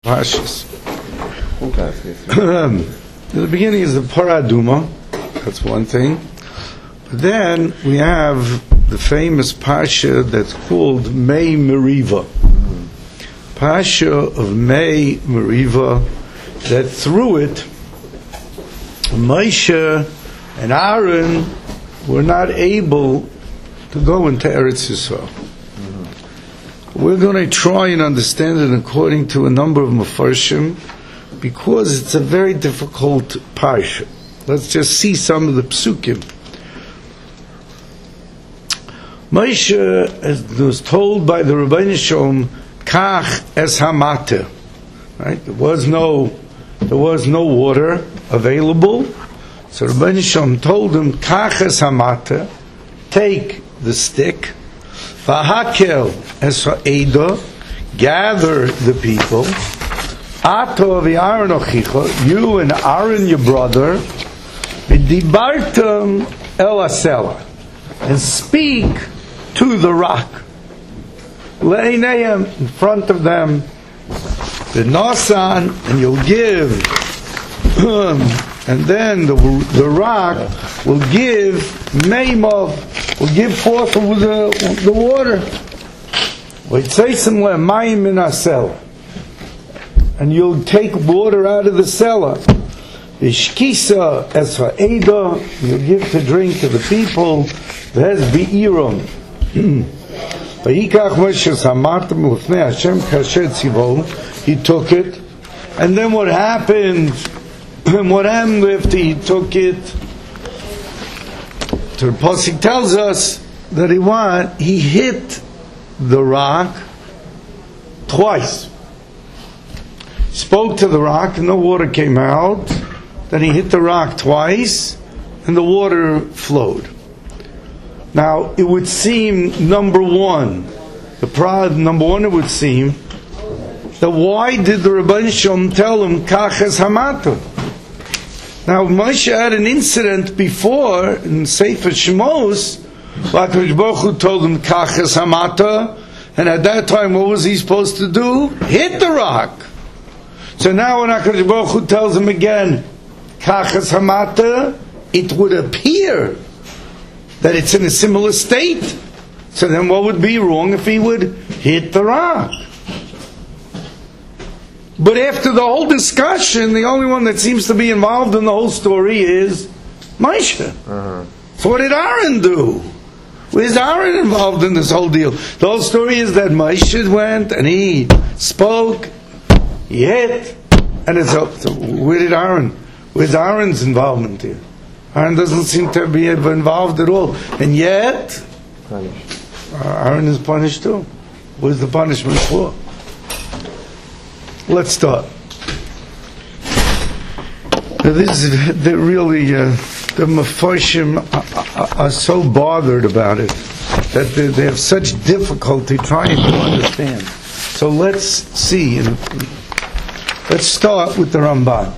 Pashas. The beginning is the Paraduma. That's one thing. But then we have the famous Pasha that's called Mei Meriva. Pasha of Mei Meriva, that through it Moshe and Aaron were not able to go into Eretz Yisrael. We're going to try and understand it according to a number of Mefarshim, because it's a very difficult parsha. Let's just see some of the psukim. Moshe was told by the Rebbeinu Shalom, Kach es hamate. Right? There was no water available. So Rebbeinu Shalom told him, Kach es hamate, take the stick, Vahakel es ha'eda, gather the people, Ato v'Aaron ochicha, you and Aaron your brother, v'dibartam el asela, and speak to the rock. Le'einayim, in front of them, v'nosan, and you'll give, and then the rock will give meimov, will give forth the water. V'yitzeisim le'mayim min asela, and you'll take water out of the cellar. V'shkisa es ha'eda, you'll give to drink to the people. V'hez bi'irom. V'yikach Moshe samartam l'fnei Hashem kasher tzivo. He took it. And then what happened? What happened after he took it? So the Pasuk tells us that he hit the rock twice. Spoke to the rock and the water came out. Then he hit the rock twice and the water flowed. Now it would seem, number one, it would seem that why did the Rebbeinu Shalom tell him Kach es hamata? Now Moshe had an incident before in Sefer Shemos, HaKadosh Baruch Hu told him Kach es hamata, and at that time what was he supposed to do? Hit the rock. So now when HaKadosh Baruch Hu tells him again, Kach es hamata, it would appear that it's in a similar state. So then what would be wrong if he would hit the rock? But after the whole discussion, the only one that seems to be involved in the whole story is Moshe. So what did Aaron do? Where's Aaron involved in this whole deal? The whole story is that Moshe went and he spoke, he hit, and it's up. So where's Aaron's involvement here? Aaron doesn't seem to be involved at all. And yet, Aaron is punished too. What is the punishment for? Let's start. The Mefarshim are so bothered about it that they have such difficulty trying to understand. So let's see. Let's start with the Ramban.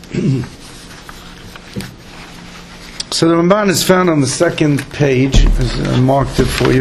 So the Ramban is found on the second page, as I marked it for you.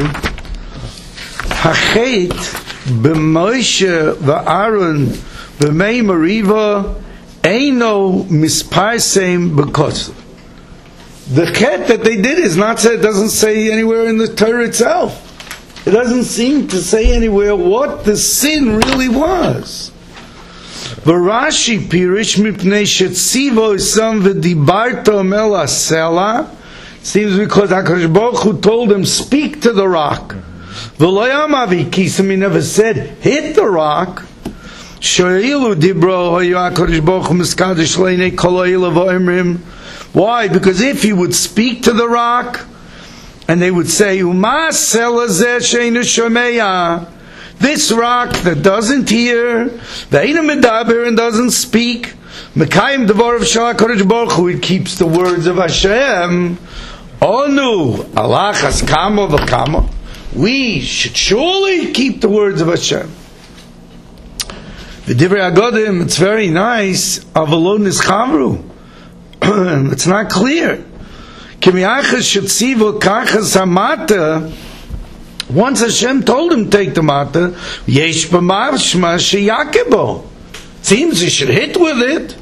Hachet b'Moshe v'Aaron b'Mei Meriva eino misparsem b'kosel. The chet that they did is not said. It doesn't say anywhere in the Torah itself. It doesn't seem to say anywhere what the sin really was. V'Rashi pirish mipnei shetzivo isam v'dibarto mel asela. Seems because HaKadosh Baruch Hu told him, speak to the rock. V'lo yamavi kisam, he never said, hit the rock. Sho'ilu dibro hoyu HaKadosh Baruch Hu miskadosh leinei kol ha'ila v'omrim. Why? Because if he would speak to the rock, and they would say, Uma asela zeh she'einu shomeya, this rock that doesn't hear, ve'einu medaber, and doesn't speak, mekayim devar shel HaKadosh Baruch Hu, it keeps the words of Hashem. Onu alach haskama v'kama, we should surely keep the words of Hashem. V'divrei Agodim, it's very nice, avalo nischavru. It's not clear. Once Hashem told him take the matter, yesh b'mashma sheyakebo. Seems you should hit with it.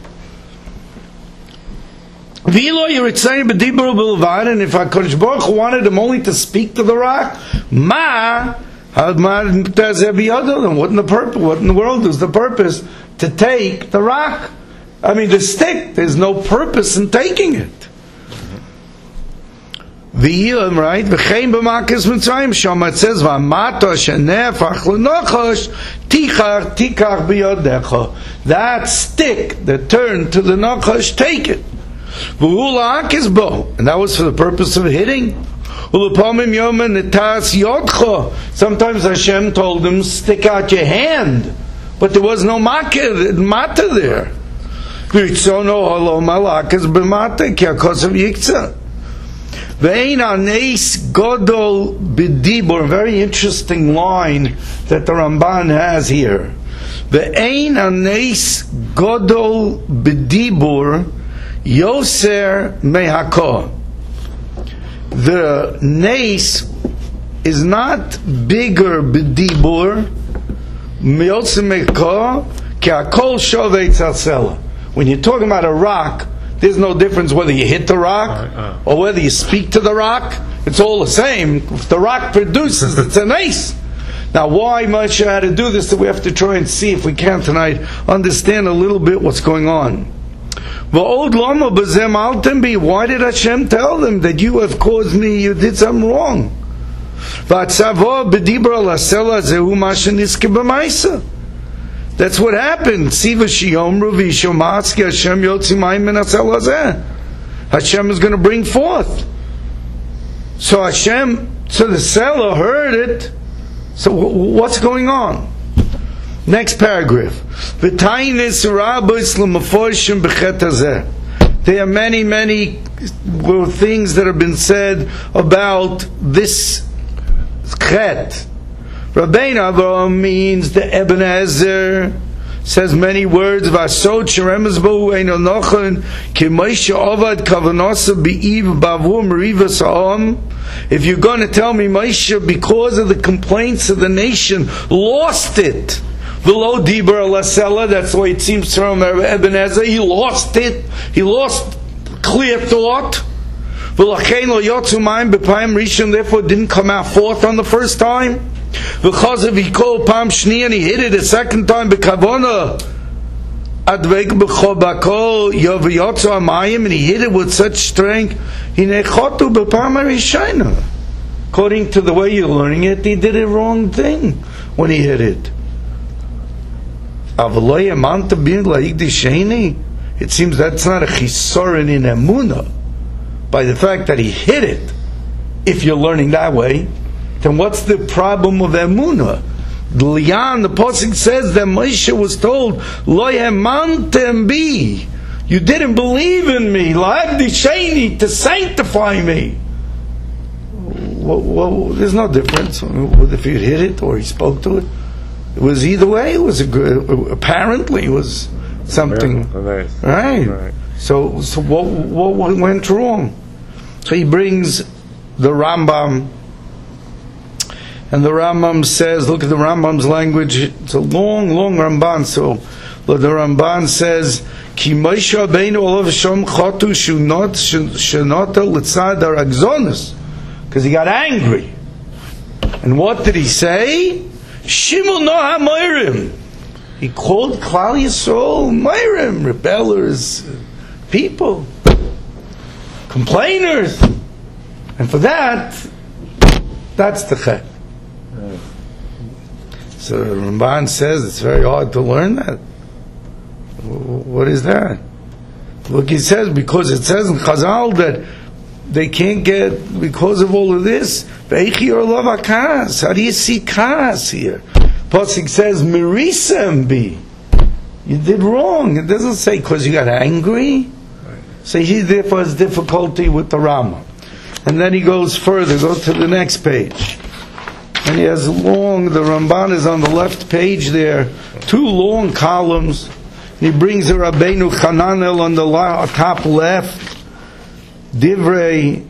And if HaKadosh Baruch Hu wanted him only to speak to the rock, what in the purpose? What in the world is the purpose to take the rock? I mean, the stick. There's no purpose in taking it. V'yilam, right? V'chein b'makis mitzrayim shama it says v'amato shenefach l'nochosh tikach b'yodecha. That stick that turned to the nochosh, take it. V'hu la'akis bo, and that was for the purpose of hitting. U'lepomim yomen netas yodcha. Sometimes Hashem told him, stick out your hand, but there was no mata there. V'ritzono holo malakis b'mata ki akos of yiktzah. Ve'ein aneis godol b'dibur. Very interesting line that the Ramban has here. Ve'ein aneis godol b'dibur yoser mehako. The nace is not bigger b'dibur yoser mehako ki akol shovei tzalsela. When you're talking about a rock, there's no difference whether you hit the rock or whether you speak to the rock. It's all the same. If the rock produces, it's an ace. Now, why Moshe had to do this, that we have to try and see if we can tonight understand a little bit what's going on. Why did Hashem tell them that you have caused me, you did something wrong? That's what happened. Hashem is going to bring forth. So the seller heard it. So what's going on? Next paragraph. There are many things that have been said about this chet. Rabbeinu Avraham means the Ebenezer, says many words. Vasod sheremes bo eino nochen ki Moshe avad kavanasa beiv bavur meriva sa'am. If you're going to tell me Moshe, because of the complaints of the nation, lost it. V'lo diber alasela. That's the way it seems from Ebenezer. He lost it. He lost clear thought. V'lachein lo yotzu mayim b'payim rishon. Therefore, it didn't come out forth on the first time. Because if he called Pam Shni and he hit it a second time b'kavona advek b'chobako yoviyotzu amayim, and he hit it with such strength, he nechotu b'pam harishayna. According to the way you're learning it, he did a wrong thing when he hit it. It seems that's not a chisorin in emunah by the fact that he hit it. If you're learning that way, then what's the problem of emunah? Lian, the pasuk says that Moshe was told, "Lo hemantem bi," you didn't believe in me, la'agdisheni, to sanctify me. Well, there's no difference if he hit it or he spoke to it. It was either way. It was apparently it was something, right? So what went wrong? So he brings the Rambam. And the Rambam says, look at the Rambam's language, it's a long Ramban, so the Ramban says, Ki Moshe Rabbeinu olav Hashem chatu shenota l'tzad haragzonos, because he got angry. And what did he say? Shimon no ha-moirim. He called Klal Yisrael moirim, rebellers, people, complainers. And for that's the chet. So Ramban says it's very hard to learn that. What is that? Look, he says, because it says in Chazal that they can't get, because of all of this, how do you see kas here? Pasuk says, Merisem bi. You did wrong. It doesn't say because you got angry. So he therefore has difficulty with the Rama. And then he goes further, go to the next page. And he has the Ramban is on the left page there, 2 long columns. And he brings the Rabbeinu Hananel on the top left. Divrei,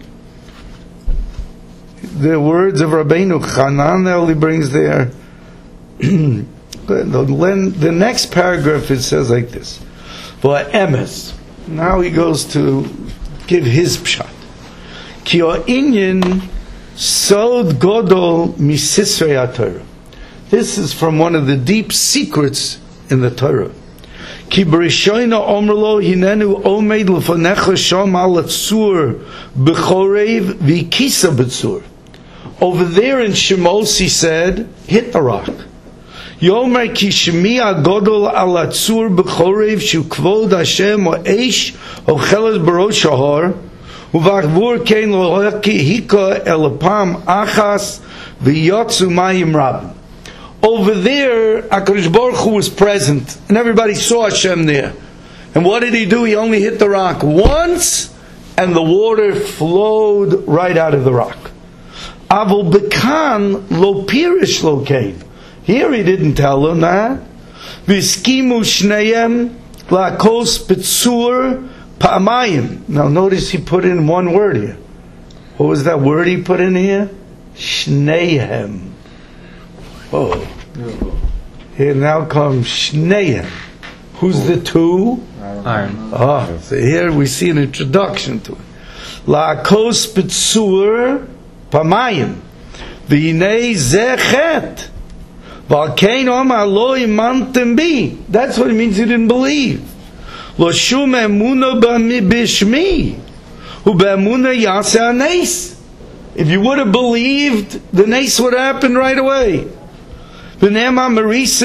the words of Rabbeinu Hananel he brings there. The next paragraph, it says like this. Emes. Now he goes to give his pshat. Ki ha'inyan sod godol misisrei HaTorah. This is from one of the deep secrets in the Torah. Ki b'rishoina omrlo hinenu omed l'fanecha shom al atzur b'chorev v'kisa b'tzur. Over there in Shemos he said, hit the rock. Yomer ki shemi agodol al atzur b'chorev shu kvod Hashem o eish o cheles barosh hahor uvachvur kein lo hika elapam achas v'yotzu mayim rabim. Over there, HaKadosh Baruch Hu was present, and everybody saw Hashem there. And what did he do? He only hit the rock once, and the water flowed right out of the rock. Avol bekan lo pirish lo kain. Here he didn't tell them that. V'skimu shneim lakos betzur pa'amayim. Now notice he put in one word here. What was that word he put in here? Shnehem. Oh, here now comes Shneim. Who's the two? Aaron. Oh, so here we see an introduction to it. La'akos betzur pamayim v'yinei zechet v'alkein omar lo imantem bi. That's what it means you didn't believe. Lo shum emuna b'shmi hu b'emuna yaseh haneis. If you would have believed, the neis would happen right away. You went against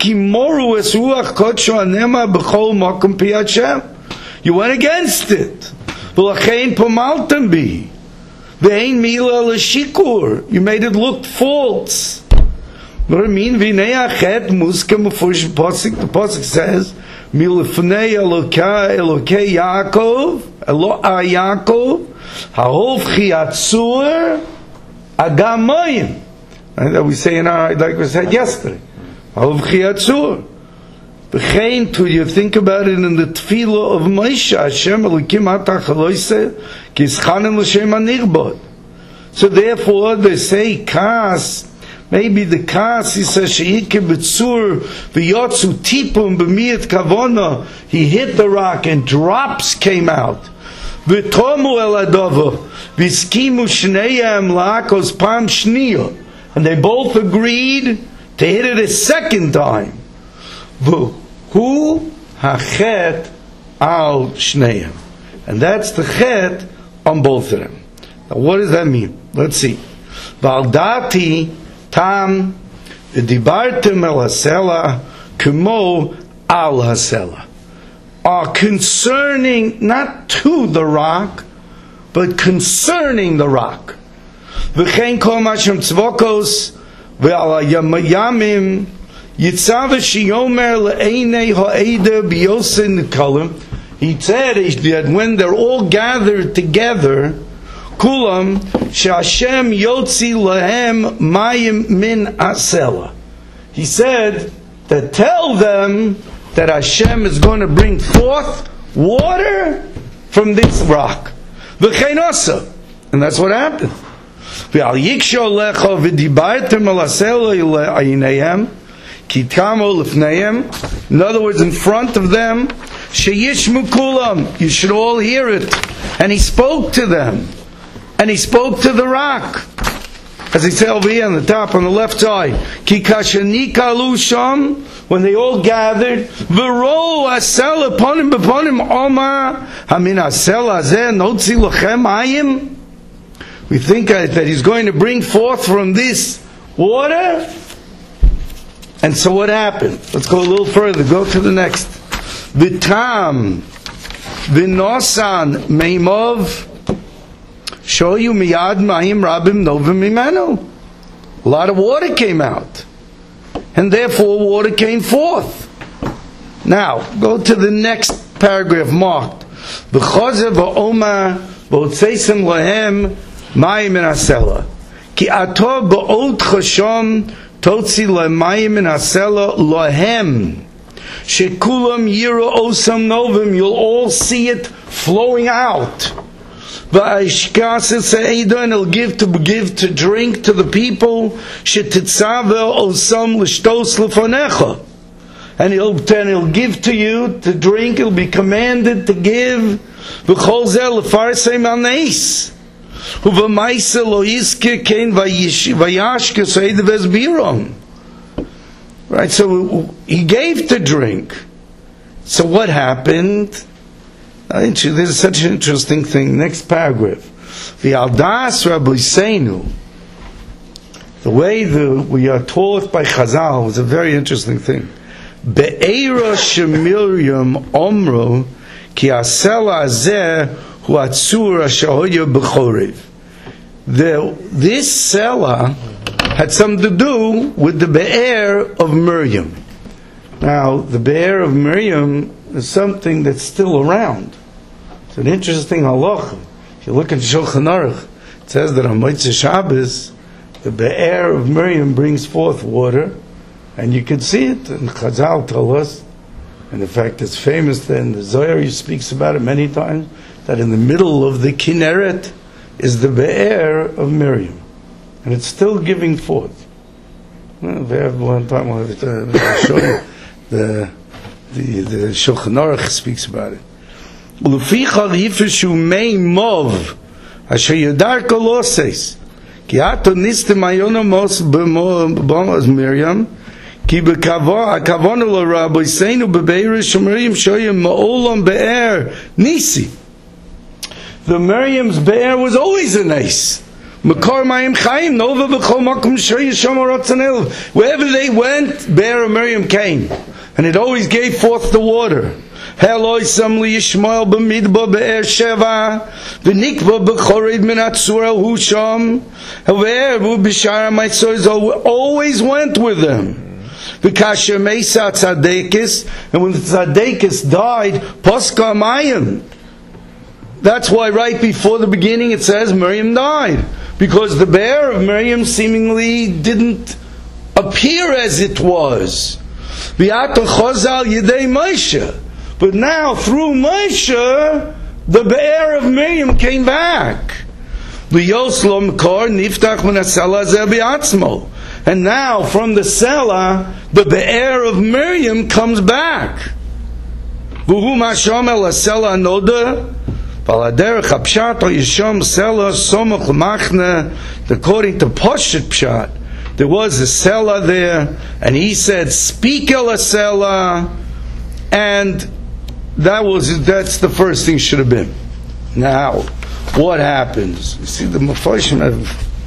it. You made it look false. What do I mean? The Pasuk says, that we say in our, like we said yesterday. To you think about it in the tefillah of Moshe, Hashem Elokim atach aloiseh kischanim l'shem hanirbod. So therefore they say kas. Maybe the kas, he says she'ike b'tzur v'yotzu tipum b'miyat kavona. He hit the rock and drops came out. V'tomu el adova v'skimu shneyam la'akos pam shniyah. And they both agreed to hit it a second time. Who? Hachet al shneim. And that's the chet on both of them. Now what does that mean? Let's see. Valdati tam v'dibartem el hasela kemo al hasela. Are concerning, not to the rock, but concerning the rock. V'chein kol mashem tzvokos ve'al yamim yitzav sheyomer le'einei ha'eda b'yosei nekalim. He said that when they're all gathered together, kulam she'Hashem yotzi lehem mayim min asela. He said that tell them that Hashem is going to bring forth water from this rock. V'chein asa. And that's what happened. In other words, in front of them, sheyishmu kulam, you should all hear it. And he spoke to them, and he spoke to the rock, as he said over here on the top, on the left side. Ki kashenikalu sham, when they all gathered, v'ro asel upon him, omar hamin asel hazeh notzi lochem hayim. We think that he's going to bring forth from this water. And so what happened? Let's go a little further. Go to the next. V'tam v'nosan meimov shoyu miyad ma'im rabim novim mimenu. A lot of water came out. And therefore water came forth. Now, go to the next paragraph marked. V'chozer v'omar v'otzeisem lahem Mayim in Asela. Ki ato ba'od chasham totzi le'mayim in Asela lohem. Shekulam yira osam novim. You'll all see it flowing out. and he'll give to drink to the people. And he'll give to you to drink. He'll be commanded to give. Right, so he gave to drink. So what happened? There's such an interesting thing. Next paragraph. The Aldas Rabbi Seinu, the way we are taught by Chazal, was a very interesting thing. Be'era shemiriam omru ki asela azeh hu atzur ashahoya b'chorev. This Selah had something to do with the Be'er of Miriam. Now, the Be'er of Miriam is something that's still around. It's an interesting halacha. If you look at Shulchan Aruch, it says that on Motzei Shabbos, the Be'er of Miriam brings forth water, and you can see it. And Chazal tell us, and in fact it's famous then, the Zohar speaks about it many times, that in the middle of the Kinneret is the Be'er of Miriam. And it's still giving forth. Well, we have one time, I'll show you, the Shulchan Aruch speaks about it. L'fichal hifeshu mei mov asher yadar koloses ki ato niste mayona mos b'mos Miriam ki bekavonu l'rabbi seinu bebeirish Miriam shoyim ma'olam be'er nisi. The Miriam's be'er was always a nice. Makar mayim chayim nova b'chol makom shoyisham aratzanil. Wherever they went, be'er of Miriam came, and it always gave forth the water. Heloi samli Yishmael b'midba be'er sheva v'nikva b'chorev min atzur el husham. However, b'shara ma'itzois always went with them. V'kasher meisa tzadekis, and when the tzadekis died, poska mayim. That's why right before the beginning it says Miriam died, because the bear of Miriam seemingly didn't appear as it was. V'ato chozal yedei Moshe. But now, through Moshe, the Be'er of Miriam came back. And now, from the Selah, the Be'er of Miriam comes back. According to Poshet Pshat, there was a Selah there, and he said, "Speak el Selah," and that's the first thing should have been. Now, what happens? You see, the Mephoshim have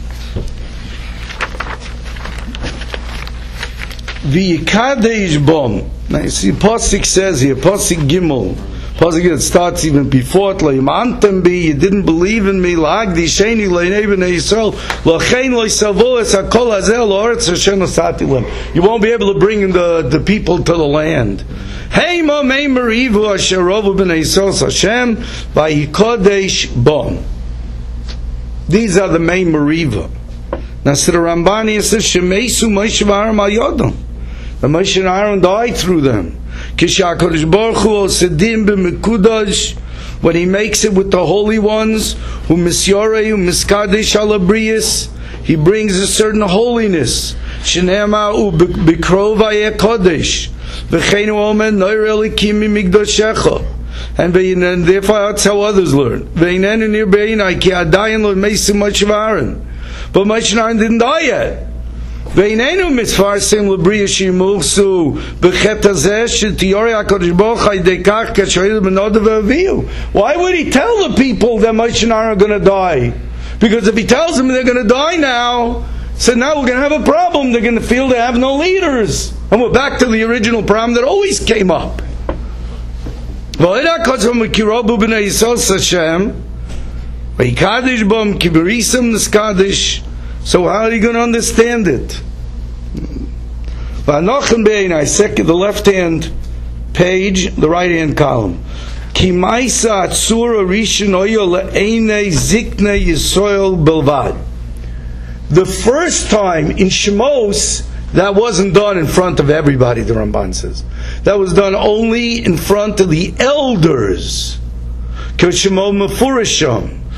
V'yikadesh bom. Now you see, Pasuk says here, Pasuk Gimel. Pasuk it starts even before it. Le'imantem bi, you didn't believe in me. La'agdi sheni le'nei b'nei Yisrael. L'chein lo'yisavo es hakol hazeh lo'oretz Hashem nosati lem. You won't be able to bring in the people to the land. Hey ma mei merivu asher rovu b'nei Yisrael Hashem v'yikadesh bom. These are the main meriva. Now, so the Rambani says, Shemeisu Moshe v'Aaron al yodam. The Moshe and Aaron died through them. Kishakodesh Baruch Hu Osedim b'Mekudash, when He makes it with the holy ones, who Misyore, who Miskadesh Alabrius, He brings a certain holiness. Shenema u b'krov Hayeh Kodesh, v'cheinu omen noir elikim migdoshecha. And therefore that's how others learn. V'einenu nir b'einai ki adayin lo meisu Moshe v'Aaron. But Moshe and Aaron didn't die yet. V'einenu mitfarsim l'briya shimuvsu b'chet hazeh shetiyore HaKadosh Baruch Hu dekach kashoyel b'nodav v'avihu. Why would He tell the people that Moshe and Aaron are going to die? Because if He tells them they're going to die now, so now we're going to have a problem. They're going to feel they have no leaders. And we're back to the original problem that always came up. V'oida kotzom v'kirobu b'nei Yisrael Hashem v'yikadesh bom kiberisam niskadesh. So how are you going to understand it? V'anochem be'einai, second, the left-hand page, the right-hand column. Ki ma'isa atzur arishon oyo le'einei ziknei Yisrael belvad. The first time in Shemos, that wasn't done in front of everybody, the Ramban says. That was done only in front of the elders. K'shemo mefurisham.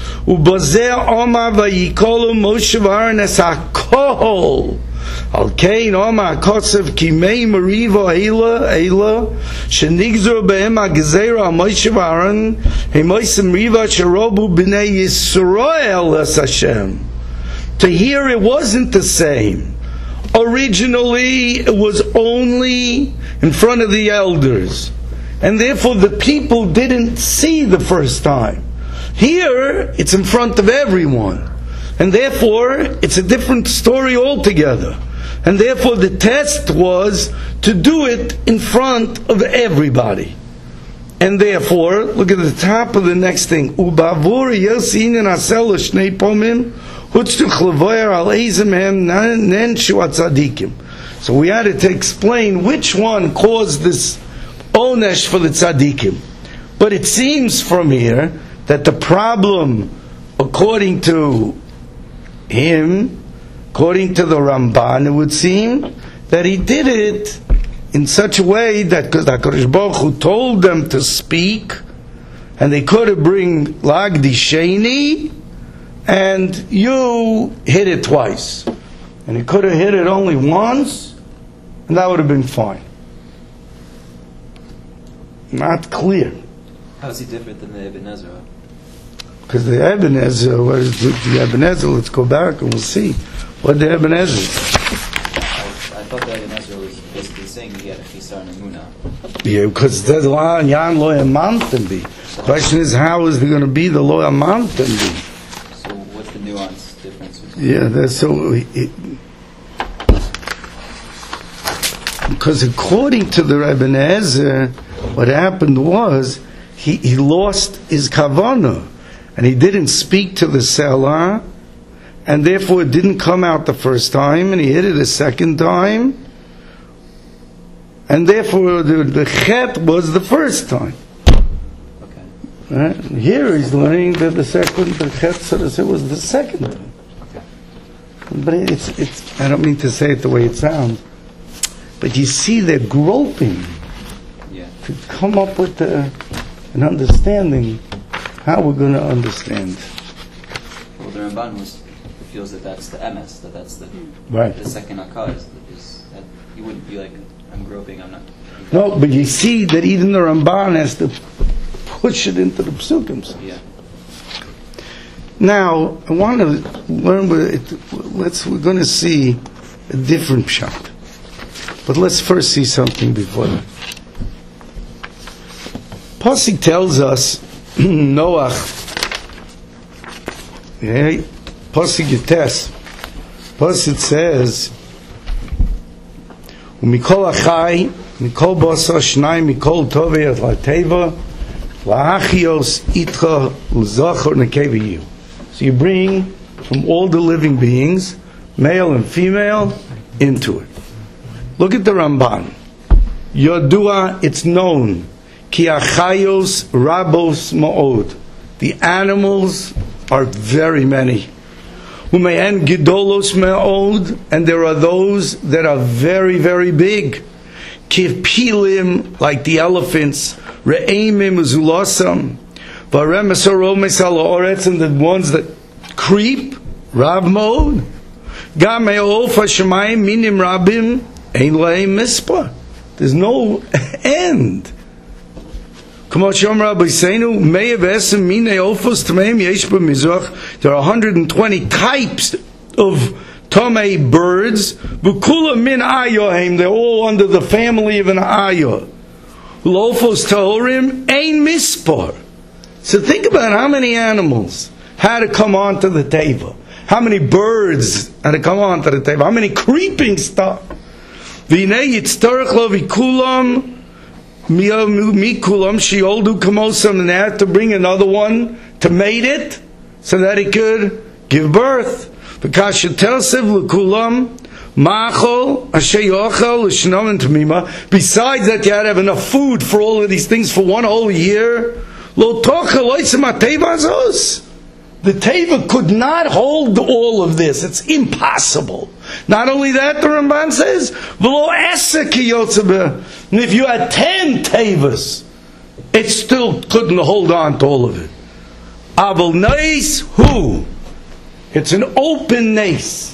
ובזה אומר ויקולו משה ואהרון es hakol. Al kein Oma Kotzev Kimei Marivo Eila Shenigzor Behem HaGezerah Moshe V'Aaron Hemoisem Riva Sherobu B'nei Yisrael Es Hashem. To here it wasn't the same. Originally it was only in front of the elders, and therefore the people didn't see the first time. Here it's in front of everyone, and therefore it's a different story altogether. And therefore the test was to do it in front of everybody. And therefore, look at the top of the next thing. Ubavur yosinin asel shnei pomim hutztu chlevoyer al eizem hem nen shuat tzadikim. So we had to explain which one caused this onesh for the tzadikim. But it seems from here that the problem, according to him, according to the Ramban, it would seem that he did it in such a way that because HaKadosh Baruch Hu told them to speak, and they could bring Lagdi Sheni, and you hit it twice. And he could have hit it only once, and that would have been fine. Not clear. How is he different than the Ibn Ezra? Because the Ibn Ezra, what is the Ibn Ezra? Let's go back and we'll see. What the Ibn Ezra? I thought the Ibn Ezra was basically saying he had a Chisar Namuna. Yeah, because there's a lot of Yan Lo Yamantim be. The question is, how is there going to be the Lo Yamantim be? So what's the nuance difference? Yeah, that's so. Because according to the Ibn Ezra, what happened was he lost his kavanah, and he didn't speak to the seller, and therefore it didn't come out the first time, and he hit it a second time, and therefore the chet was the first time. Okay. Right? Here he's learning that the chet, so to say, was the second time. Okay. But it's. I don't mean to say it the way it sounds, but you see they're groping to come up with an understanding how we're going to understand. Well, the Ramban feels that that's the emes, that's the right. The second akaz is that you wouldn't be like, I'm groping, I'm not. No, but you see that even the Ramban has to push it into the psukim. Yeah. Now I want to learn. We're going to see a different pshat, but let's first see something before that. Pasuk tells us Noach. Okay. Pasuk Yites. Pasuk says, "Umikol achai, mikol basar shnai, mikol tovei at lateva, la'achios itcha l'zachor nekeviyu." So you bring from all the living beings, male and female, into it. Look at the Ramban. Yodua, it's known. Ki achayos rabos ma'od. The animals are very many. Ume'en gidolos ma'od, and there are those that are very, very big. Kipilim, like the elephants. Re'emim uzulasam. Varem esoromes al ha'oretz, and the ones that creep. Rab ma'od. Gam me'of ha'shamayim minim rabim, ein la'im mispah. There's no end. There are 120 types of tomei birds. They're all under the family of an ayah. Lofos taorim ein mispar. So think about how many animals had to come onto the table. How many birds had to come onto the table. How many creeping stuff. Mikulam shioldu kamosam, and they had to bring another one to mate it so that it could give birth. Besides that, you had to have enough food for all of these things for one whole year. The teva could not hold all of this. It's impossible. Not only that, the Ramban says, and if you had 10 tevas, it still couldn't hold on to all of it. Aval Neis Hu. It's an open Neis.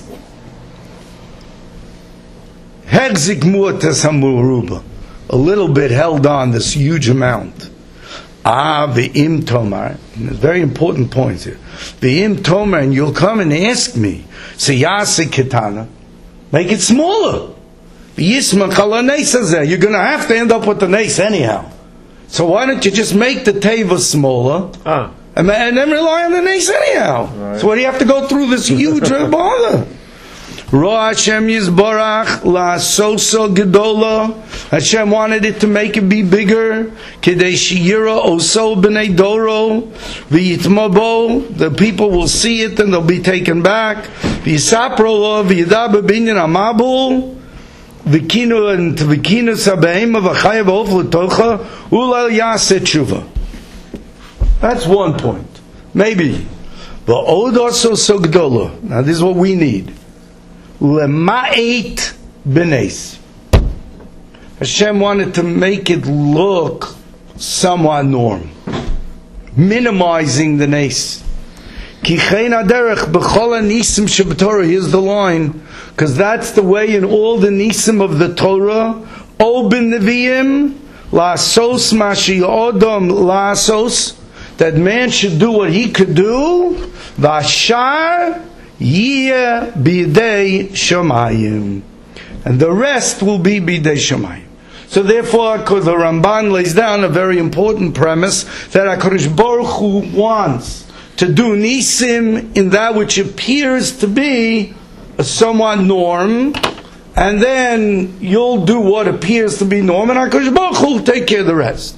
Hegzik Mu'tas HaMuruba. A little bit held on, this huge amount. Ve'im Tomar. There's very important points here. Ve'im Tomar, and you'll come and ask me, Seyase Ketana, make it smaller. You're going to have to end up with the Neis anyhow. So why don't you just make the Teva smaller and then rely on the Neis anyhow? Right. So why do you have to go through this huge bother? Ra Hashem Yisborach La Soso Gedola. Hashem wanted it to make it be bigger. Kedei Shiyira Oso B'nei Doro V'yitmabo. The people will see it and they'll be taken back. V'yisapro V'yidab B'inyan Amabul. V'kinu and V'kinu Sabeim V'chayev Of L'tocha Ulal Yaseh Tshuva. That's one point. Maybe. V'od also so Gedola. Now this is what we need. Lema'et b'neis. Hashem wanted to make it look somewhat norm, minimizing the neis. Ki chein haderech b'chol hanisim sheb'Torah. Here's the line, because that's the way in all the nisim of the Torah. O ben neviim la'asos mashi odom la'asos, that man should do what he could do. V'ashar Yeh bidei shamayim, and the rest will be bidei shamayim. So therefore, because the Ramban lays down a very important premise that HaKadosh Baruch Hu wants to do nisim in that which appears to be a somewhat norm, and then you'll do what appears to be norm, and HaKadosh Baruch Hu will take care of the rest.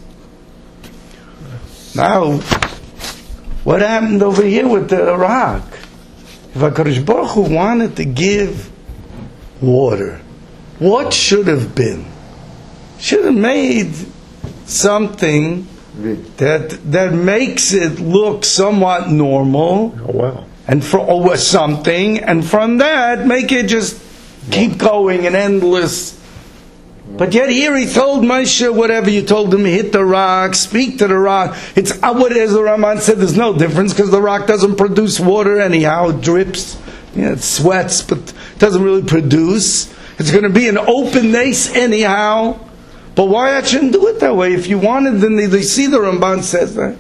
Now, what happened over here with the rock? If HaKadosh Baruch Hu wanted to give water, what should have been? Should have made something that makes it look somewhat normal. Oh, wow. And or something, and from that make it just keep going and endless. But yet here he told Moshe, whatever you told him, hit the rock, speak to the rock. It's what as the Raman said, there's no difference because the rock doesn't produce water anyhow. It drips, it sweats, but it doesn't really produce. It's going to be an open nace anyhow. But why I shouldn't do it that way? If you wanted, then they see the Ramban says that.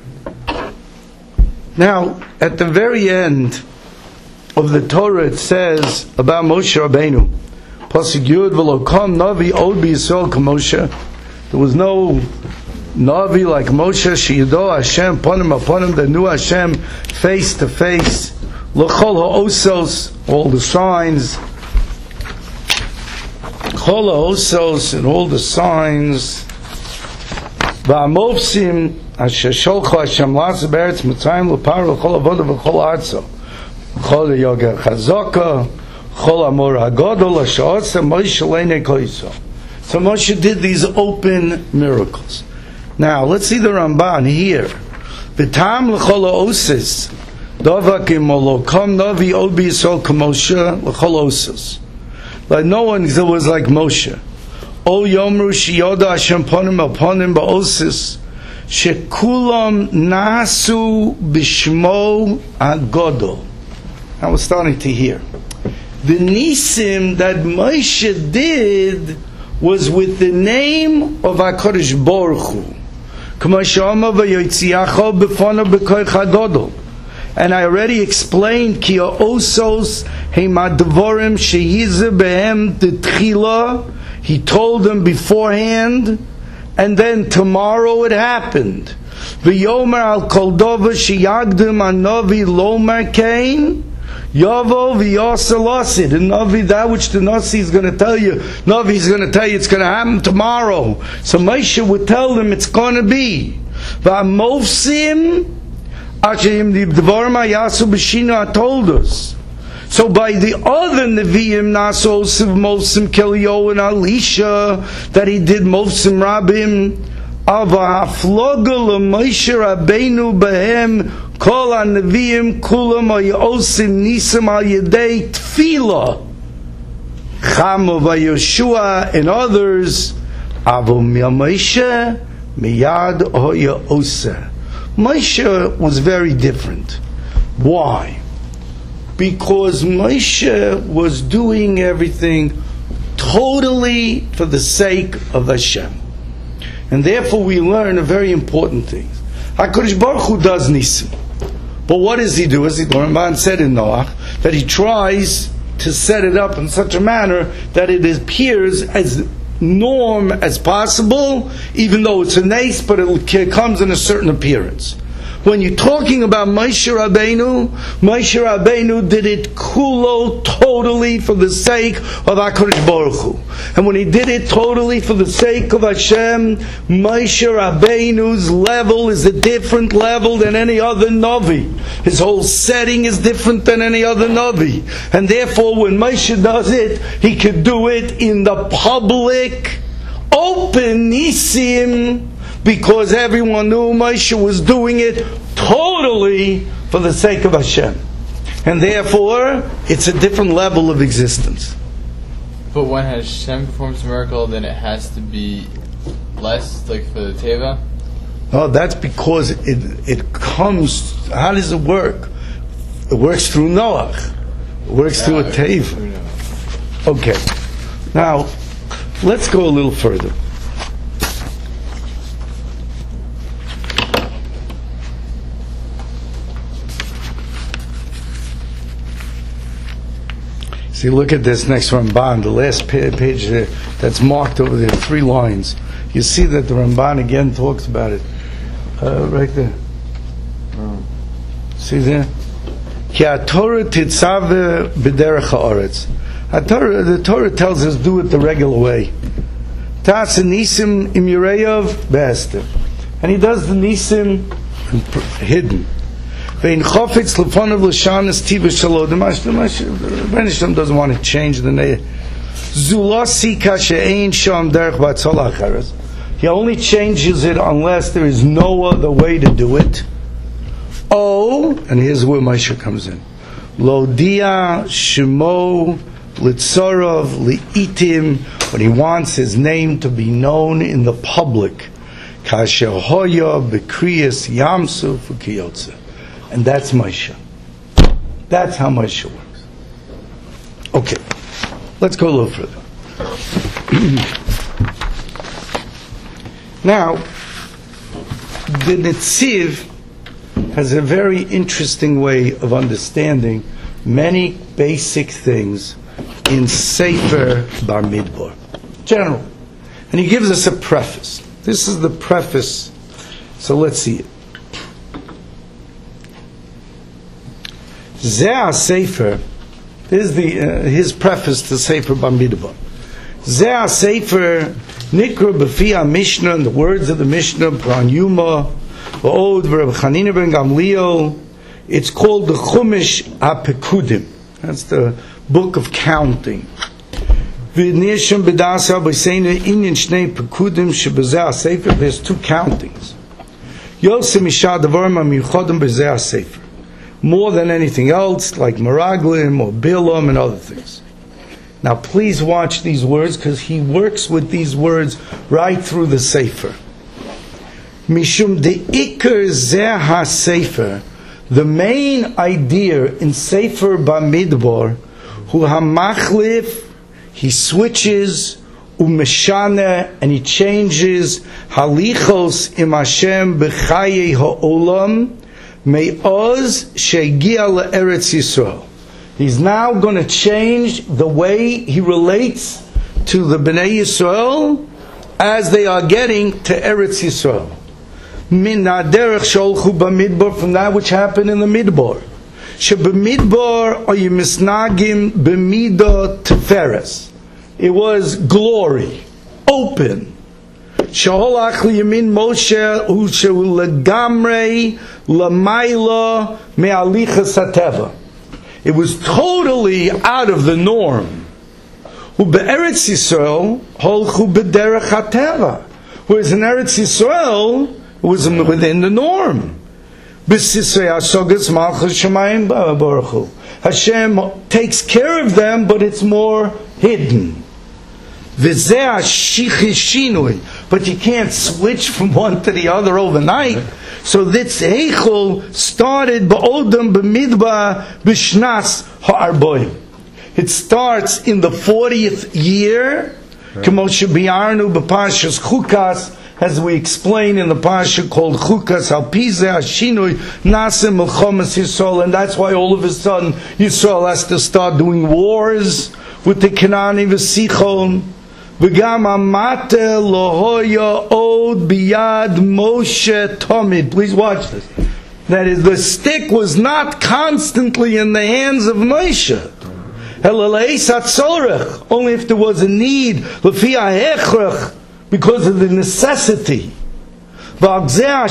Now, at the very end of the Torah, it says about Moshe Rabbeinu. Pasuk Yud v'lo kam navi od b'Yisrael k'Moshe. There was no navi like Moshe. Sheyido Hashem panim apanim. They knew Hashem face to face. L'chol ha'osos, all the signs. Chol ha'osos and all the signs. V'amofsim asher sholcha Hashem la'asa be'eretz Mitzrayim l'paro l'chol avoda v'chol artso. L'chol yoger chazaka. So Moshe did these open miracles. Now let's see the Ramban here. V'tam l'chol ha'osis davakim molokam navi od b'Yisrael k'Moshe l'chol ha'osis. Like no one was like Moshe. O yomru shiyoda Hashem ponim al ponim ba'osis shekulam nasu b'shmo agodol. Now we're starting to hear. The nisim that Moshe did was with the name of HaKadosh Baruch Hu. And I already explained ki osos hemadvorim shehize behem tetchila. He told them beforehand, and then tomorrow it happened. V'yomer al kol dover sheyagdim anovi lomar kain. Yavo v'yoselasid, and Navi, that which the Nasi is going to tell you, Navi is going to tell you it's going to happen tomorrow. So Moshe would tell them it's going to be. V'amofsim achim d'dvarim hayasu b'shina told us. So by the other Nevi'im nasos of Mofsim Kelio and Elisha that he did Mofsim Rabim Ava hafloga l'Moshe Rabbeinu behem. Kol ha-neviim kulam ha-yosim nisim al-yedei tefila. Chama va-Yoshua and others. Avo mi-Moshe miyad ha-yoseh. Moshe was very different. Why? Because Moshe was doing everything totally for the sake of Hashem. And therefore we learn a very important thing. HaKadosh Baruch Hu does nisim. But what does he do? As the Ramban said in Noach, that he tries to set it up in such a manner that it appears as norm as possible, even though it's a nace, but it comes in a certain appearance. When you're talking about Moshe Rabbeinu did it kulo totally for the sake of HaKadosh Baruch Hu. And when he did it totally for the sake of Hashem, Moshe Rabbeinu's level is a different level than any other Navi. His whole setting is different than any other Navi. And therefore when Moshe does it, he could do it in the public, open nisim, because everyone knew Moshe was doing it totally for the sake of Hashem. And therefore, it's a different level of existence. But when Hashem performs a miracle, then it has to be less, like for the Teva? Oh, that's because it comes, how does it work? It works through Noach. It works through a Teva. Okay. Now, let's go a little further. See, look at this next Ramban, the last page there, that's marked over there, 3 lines. You see that the Ramban again talks about it. Right there. See there? Ki HaTorah titzave b'derech ha'aretz. The Torah tells us do it the regular way. Tas nisim im yireyav be'ester. And he does the nisim hidden. Vein chofetz lefonav l'shanas tiva shalom. The Rebbeinu doesn't want to change the name. Zulasi kashe'ein sham derech batzol acharas. He only changes it unless there is no other way to do it. Oh, and here's where Moshe comes in. Lodia shemo litzorov li'itim, when he wants his name to be known in the public. Kasher hoya b'kriyas yamsuf v'kiyotze. And that's Moshe. That's how Moshe works. Okay, let's go a little further. Now, the Netziv has a very interesting way of understanding many basic things in Sefer Bamidbar. General. And he gives us a preface. This is the preface. So let's see it. Zeh Sefer, this is his preface to Sefer Bamidbar. Zeh Sefer Nikra B'fi HaMishnah, in the words of the Mishnah, Pran Yuma, V'od V'Reb Chanina ben Gamliel, it's called the Chumash HaPekudim. That's the book of counting. V'nisham b'dasa b'seinu inyan shnei pekudim sheb'zeh HaSefer, there's 2 countings. Yosem Isha Davarim HaMiuchodim b'zeh HaSefer. More than anything else, like Meraglim or Bilam and other things. Now please watch these words, because he works with these words right through the Sefer. Mishum de'ikar zeh ha-Sefer, the main idea in Sefer Bamidbar, hu ha-machlif, he switches, umeshane, and he changes, halichos im Hashem b'chaye ha'olam, me'oz she'gia le'eretz Yisrael. He's now going to change the way he relates to the Bnei Yisrael as they are getting to Eretz Yisrael. Min ha'derech sholchu b'midbar, from that which happened in the Midbar. Sheb'midbar are yimisnagim b'midah teferes. It was glory, open. Sheholach liyamin Moshe hu shehu legamrei lamayla me'alichas hateva. It was totally out of the norm. Ube'eretz Yisrael holchu b'derech hateva. Whereas in Eretz Yisrael, it was within the norm. B'sisrei hasogas malchus shemayim baruch hu. Hashem takes care of them, but it's more hidden. V'zeh ha'shichi shinui. but you can't switch from one to the other overnight. So this Eichel started ba'odam b'midbar b'shnas ha'arboim. It starts in the 40th year, K'mo shebi'arnu b'parshas Chukas, as we explain in the parsha called Chukas, Al Pizeh Hashinui Nasim Melchomas Yisrael, and that's why all of a sudden Yisrael has to start doing wars with the Kenani v'Sichon. V'gam amate lohoya od biyad Moshe Tomid. Please watch this. That is, the stick was not constantly in the hands of Moshe. Only if there was a need, because of the necessity. So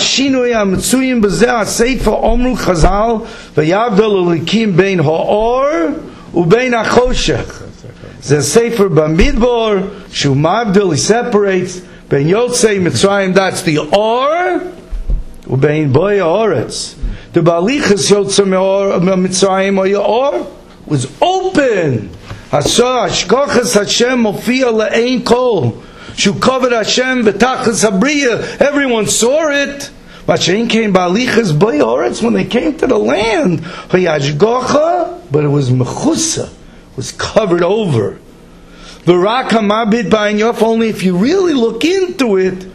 the Sefer Bamidbar, Shumabdil, he separates Ben Yotzei Mitzrayim, that's the Or, Ubein Boya Oretz. The Balichas Yotzei Mitzrayim Or was open. Hashkochas Hashem Mofia Le'ein Kol. Shu covered Hashem B'tachas Habriya. Everyone saw it. Mashain came Balichas Boya Oretz when they came to the land. Hayashgocha, but it was Mechusa. Was covered over. The Rak HaMabit Ba'in Yof, only if you really look into it,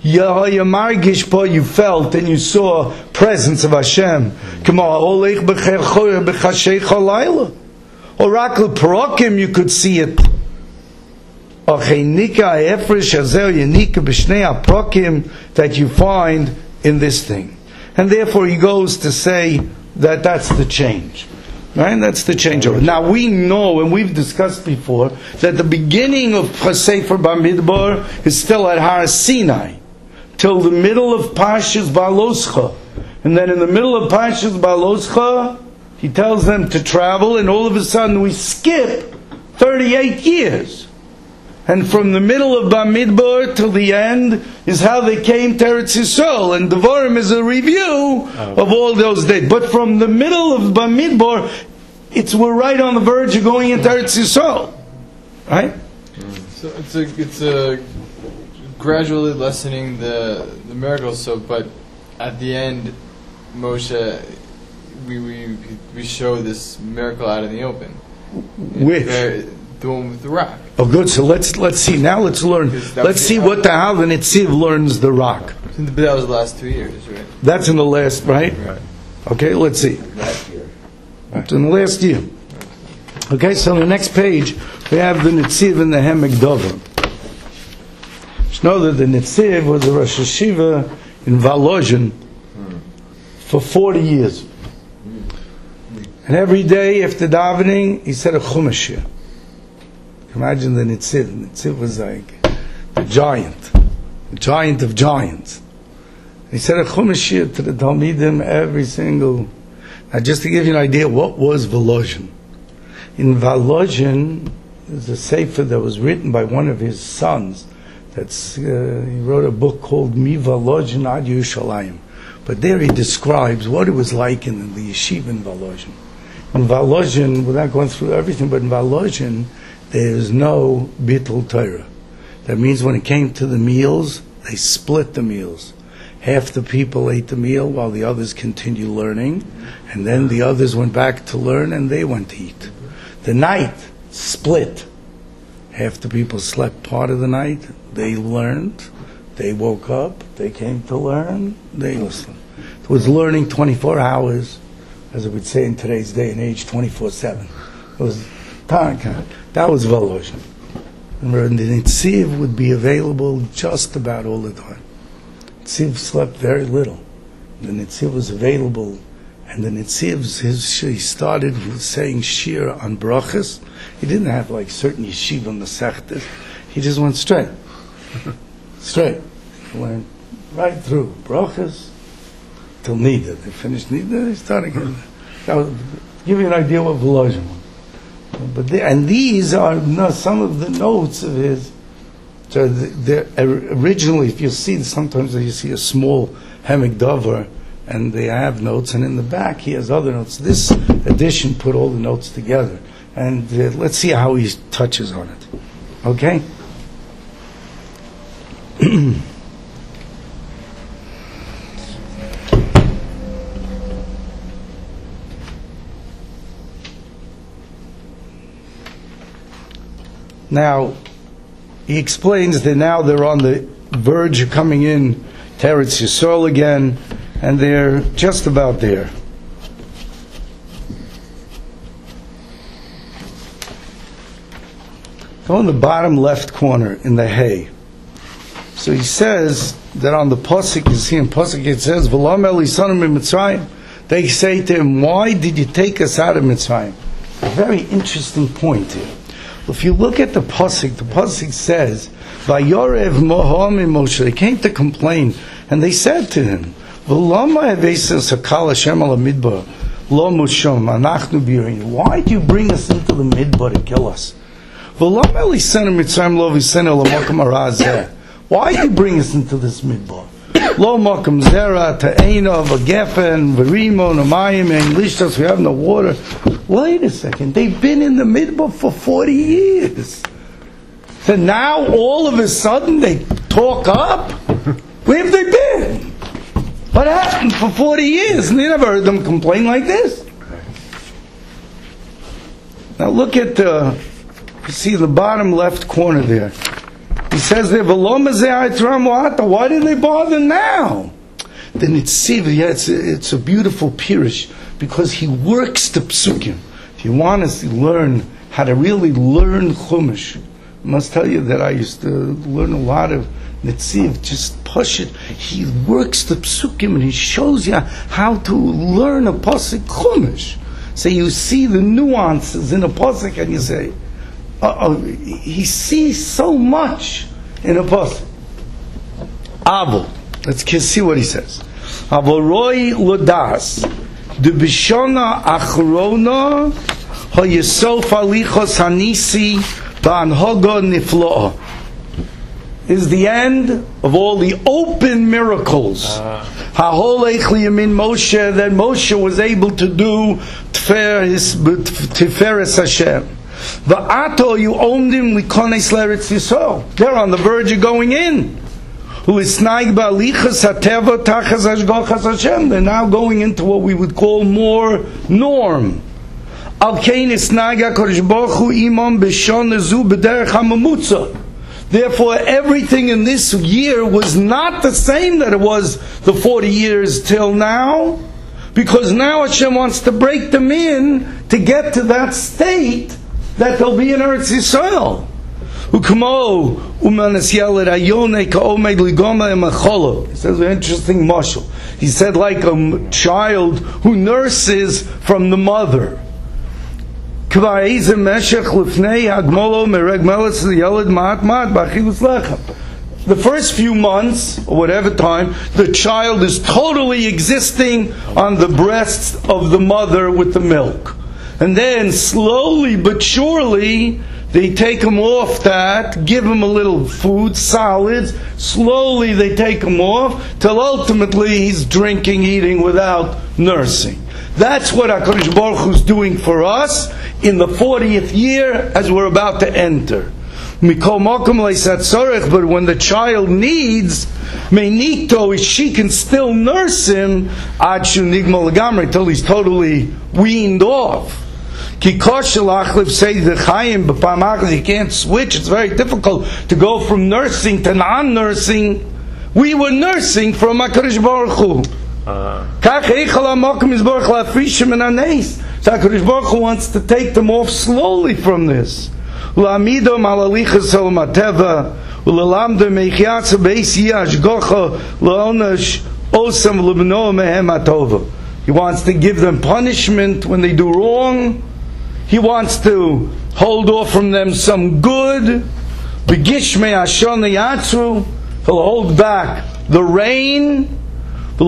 you felt and you saw presence of Hashem. Or Rak L'Parokim, you could see it. That you find in this thing. And therefore he goes to say that that's the change. Right? That's the changeover. Now we know, and we've discussed before, that the beginning of Sefer Bamidbar is still at Har Sinai, till the middle of Parshas Baloscha. And then in the middle of Parshas Baloscha, he tells them to travel, and all of a sudden we skip 38 years. And from the middle of Bamidbar till the end is how they came to Eretz Yisrael. And Devarim is a review of all those days. But from the middle of Bamidbar, we're right on the verge of going into Eretz Yisrael. Right? So it's a gradually lessening the miracles. So, but at the end, Moshe, we show this miracle out in the open. Which? The one with the rock. Oh, good. So let's see. Now let's learn. Let's see what the Hal and Nitziv learns the rock. But that was the last 2 years, right? That's in the last, right? Right. Okay, let's see. Last year. It's in the last year. Okay, so on the next page we have the Nitziv and the Hemek Dover. Just know that the Nitziv was a Rosh Hashiva in Volozhin for 40 years. And every day after davening, he said a Chumash here. Imagine the Nitziv. The Nitziv was like the giant of giants. He said a Chumash to the Talmidim every single. Now, just to give you an idea, what was Volozhin? In Volozhin, there's a sefer that was written by one of his sons. He wrote a book called Mi Volozhin Ad Yerushalayim. But there he describes what it was like in the yeshiva in Volozhin. In Volozhin, without going through everything, but in Volozhin, there is no bittul Torah. That means when it came to the meals, they split the meals. Half the people ate the meal while the others continued learning, and then the others went back to learn and they went to eat. The night split. Half the people slept part of the night, they learned, they woke up, they came to learn, they listened. It was learning 24 hours, as I would say in today's day and age, 24/7. It was that was Volozhin. And the Nitziv would be available just about all the time. Nitziv slept very little. The Nitziv was available, and the Nitziv, he started saying shir on brachas. He didn't have like certain yeshiva masechtas. He just went straight. Straight. He went right through brachas till Nida. They finished Nida, they started again. That would give you an idea what Volozhin was. But and these are some of the notes of his. So originally, if you see, sometimes you see a small Hemek Dover, and they have notes, and in the back he has other notes. This edition put all the notes together, and let's see how he touches on it. Okay. Now, he explains that now they're on the verge of coming in to Eretz Yisrael again, and they're just about there. Go in the bottom left corner in the hay. So he says that on the pasuk, you see in pasuk it says, "V'lam Elisanu miMitzrayim." They say to him, "Why did you take us out of Mitzrayim?" A very interesting point here. If you look at the pasuk says, "Vayorev Mohamim Moshe." They came to complain, and they said to him, "V'lama hevesis hakal Hashem al midbar lo mushom anachnu birin." Why do you bring us into the midbar to kill us? V'lama Elisanu mitzrayim lo v'senu l'makam harazeh. Why do you bring us into this midbar? Lo makam zera ta'ena v'gefen v'rimon amayim and lishtas. We have no water. Wait a second. They've been in the midbar for 40 years. So now all of a sudden they talk up? Where have they been? What happened for 40 years? And they never heard them complain like this. Now look at you see the bottom left corner there. He says there, why did they bother now? Then it's a beautiful pirush, because he works the psukim. If you want to learn how to really learn Chumash, I must tell you that I used to learn a lot of Netziv, just push it. He works the psukim and he shows you how to learn a pasuk Chumash. So you see the nuances in a pasuk and you say, he sees so much in a pasuk. Avol, let's see what he says. Avoroi lodas de bishona achrona hayesof alichos hanisi ba'anhoga nifloa is the end of all the open miracles. Haholech liyamin Moshe, that Moshe was able to do Tiferes Hashem. Va'ato you omdim likones l'Eretz Yisrael. They're on the verge of going in. Who is snaig ba'alichas hateva tachas hashgachas Hashem. They're now going into what we would call more norm. Al kein is snaig HaKadosh Baruch Hu imam b'shon zu b'derech hamamutza. Therefore, everything in this year was not the same that it was the 40 years till now, because now Hashem wants to break them in to get to that state that they'll be in Eretz Yisrael. He says an interesting mashal. He said like a child who nurses from the mother. The first few months, or whatever time, the child is totally existing on the breasts of the mother with the milk. And then, slowly but surely, they take him off that, give him a little food, solids. Slowly they take him off, till ultimately he's drinking, eating without nursing. That's what HaKadosh Baruch Hu is doing for us in the 40th year as we're about to enter. But when the child needs, she can still nurse him until he's totally weaned off. You can't switch. It's very difficult to go from nursing to non-nursing. We were nursing from HaKadosh Baruch Hu. So HaKadosh Baruch Hu wants to take them off slowly from this. He wants to give them punishment when they do wrong. He wants to hold off from them some good. He'll hold back the rain. And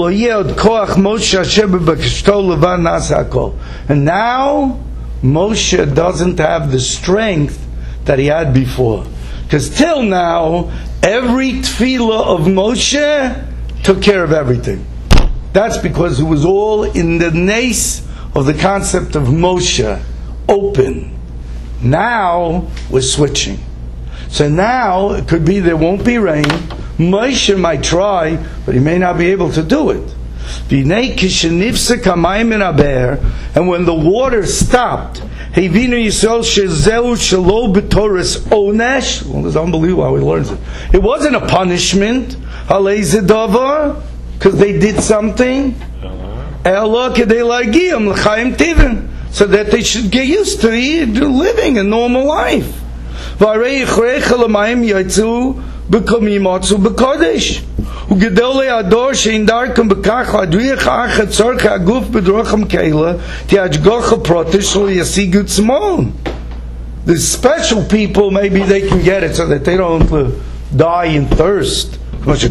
now Moshe doesn't have the strength that he had before. Because till now, every tefillah of Moshe took care of everything. That's because it was all in the nace of the concept of Moshe, open. Now we're switching. So now it could be there won't be rain, Moshe might try, but he may not be able to do it. And when the water stopped, it's unbelievable how he learns it. It wasn't a punishment, because they did something, so that they should get used to living a normal life. וגדולי הדור שאין דרכם בכך להדריך אחת צורכי הגוף בדרוכם כאלה תהשגחה פרוטה שלא ישיגו עצמם. The special people, maybe they can get it so that they don't die in thirst. That's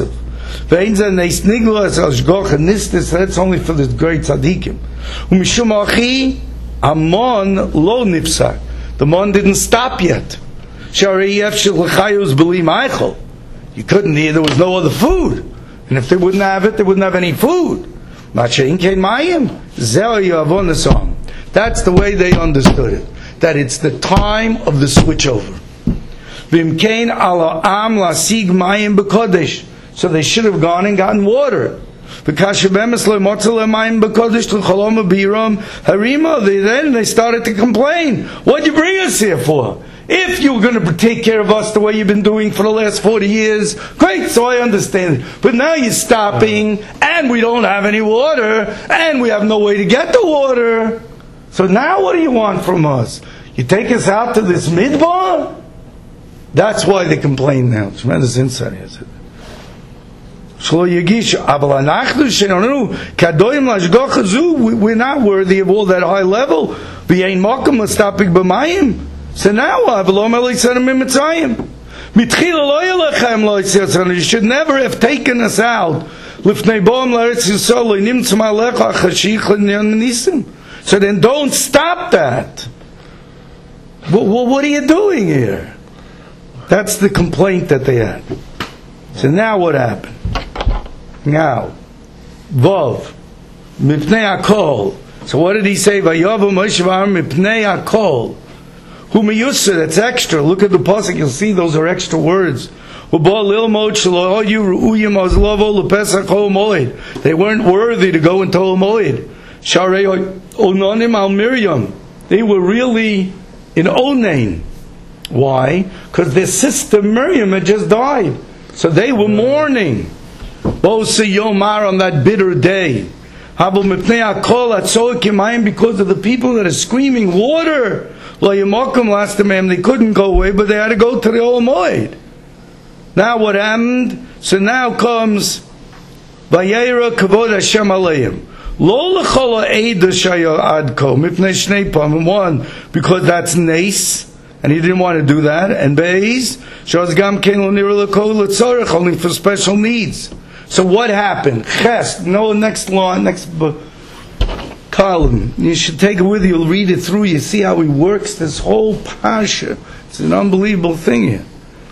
only for the great tzaddikim. ומשום אחי המון לא נפסק. The mon didn't stop yet. שהרי אפשר לחייוז beli meichel. You couldn't eat, there was no other food. And if they wouldn't have it, they wouldn't have any food. That's the way they understood it. That it's the time of the switchover. So they should have gone and gotten water. Then they started to complain. What'd you bring us here for? If you were going to take care of us the way you've been doing for the last 40 years, great, so I understand it. But now you're stopping, and we don't have any water, and we have no way to get the water. So now what do you want from us? You take us out to this midbar? That's why they complain now. Tremendous insight, is it? We're not worthy of all that high level. So now, you should never have taken us out. So then don't stop that. What are you doing here? That's the complaint that they had. So now what happened? Now, Vav, Mipnei HaKol. So what did he say? Vayovu Moshe v'Aaron Mipnei HaKol. Humiyusa, that's extra. Look at the pasuk, you'll see those are extra words. They weren't worthy to go into Ol Moed. Ononim al Miriam. They were really in Onain. Why? Because their sister Miriam had just died. So they were mourning. Bosa Yomar on that bitter day. Because of the people that are screaming water. Last time they couldn't go away, but they had to go to the Ol Moed. Now what happened? So now comes Vayera Kavod Hashem Aleim. Lo l'chol ha'eda shaya adko mipnei shnei pamim. One, because that's nace, and he didn't want to do that. And beis shaz gam ken lo nira l'kol l'tzorech, only for special needs. So what happened? Ches. No, next line, next column. You should take it with you. You'll read it through. You see how he works this whole parsha. It's an unbelievable thing here.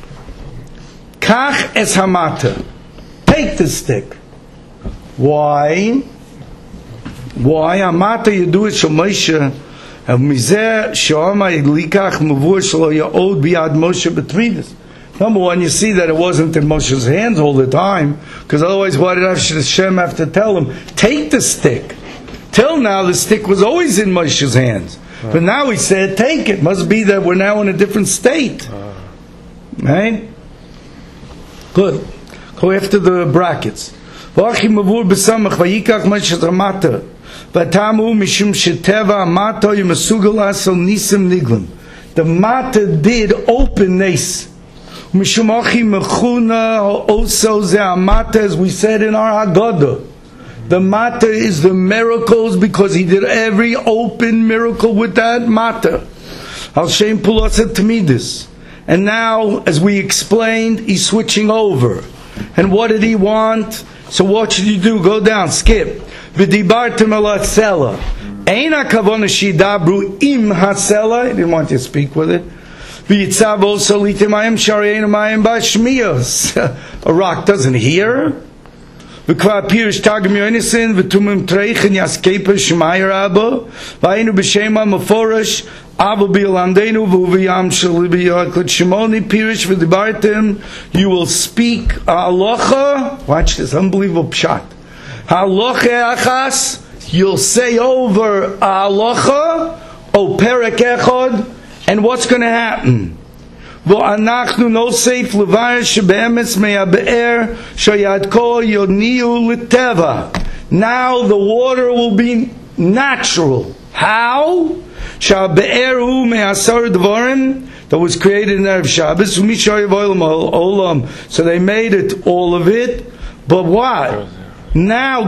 Kach es hamata. Take the stick. Why? Why? Hamata you do it shel Moshe. Mizeh she'ama yiglikach mavur shelo ya'od biyad Moshe b'tmidas. Number one, you see that it wasn't in Moshe's hands all the time, because otherwise why did Hashem have to tell him, take the stick? Till now the stick was always in Moshe's hands. But now he said, take it. Must be that we're now in a different state. Right? Good. Go after the brackets. The Mata did open Nes. Also the Mata, as we said in our Haggadah. The Mata is the miracles, because he did every open miracle with that Mata. Al Shem Pulasa Tamidis. And now, as we explained, he's switching over. And what did he want? So what should you do? Go down, skip. V'dibartem el hatzela. Eina kavona shidabru im hatzela. He didn't want you to speak with it. V'yitzav also litimayim shareinu mayim ba'shmiyos. A rock doesn't hear. V'kvar pirish targum yoinisin v'tumim treichen yaskepa shmai rabba. V'ayinu b'shema meforash Avu bi'alamdeinu v'uviyam shalibiyakot shemoni pirish v'dibartim. You will speak halacha. Watch this unbelievable pshat. Halacha achas. You'll say over halacha o perek echad, and what's going to happen? V'anachnu nosef levar shebe'emes me'abe'er shayadko yoniu l'teva. Now the water will be natural. How? Sha'be'eru me'asar dvarim, that was created in Erev Shabbos. So they made it, all of it. But what? Now,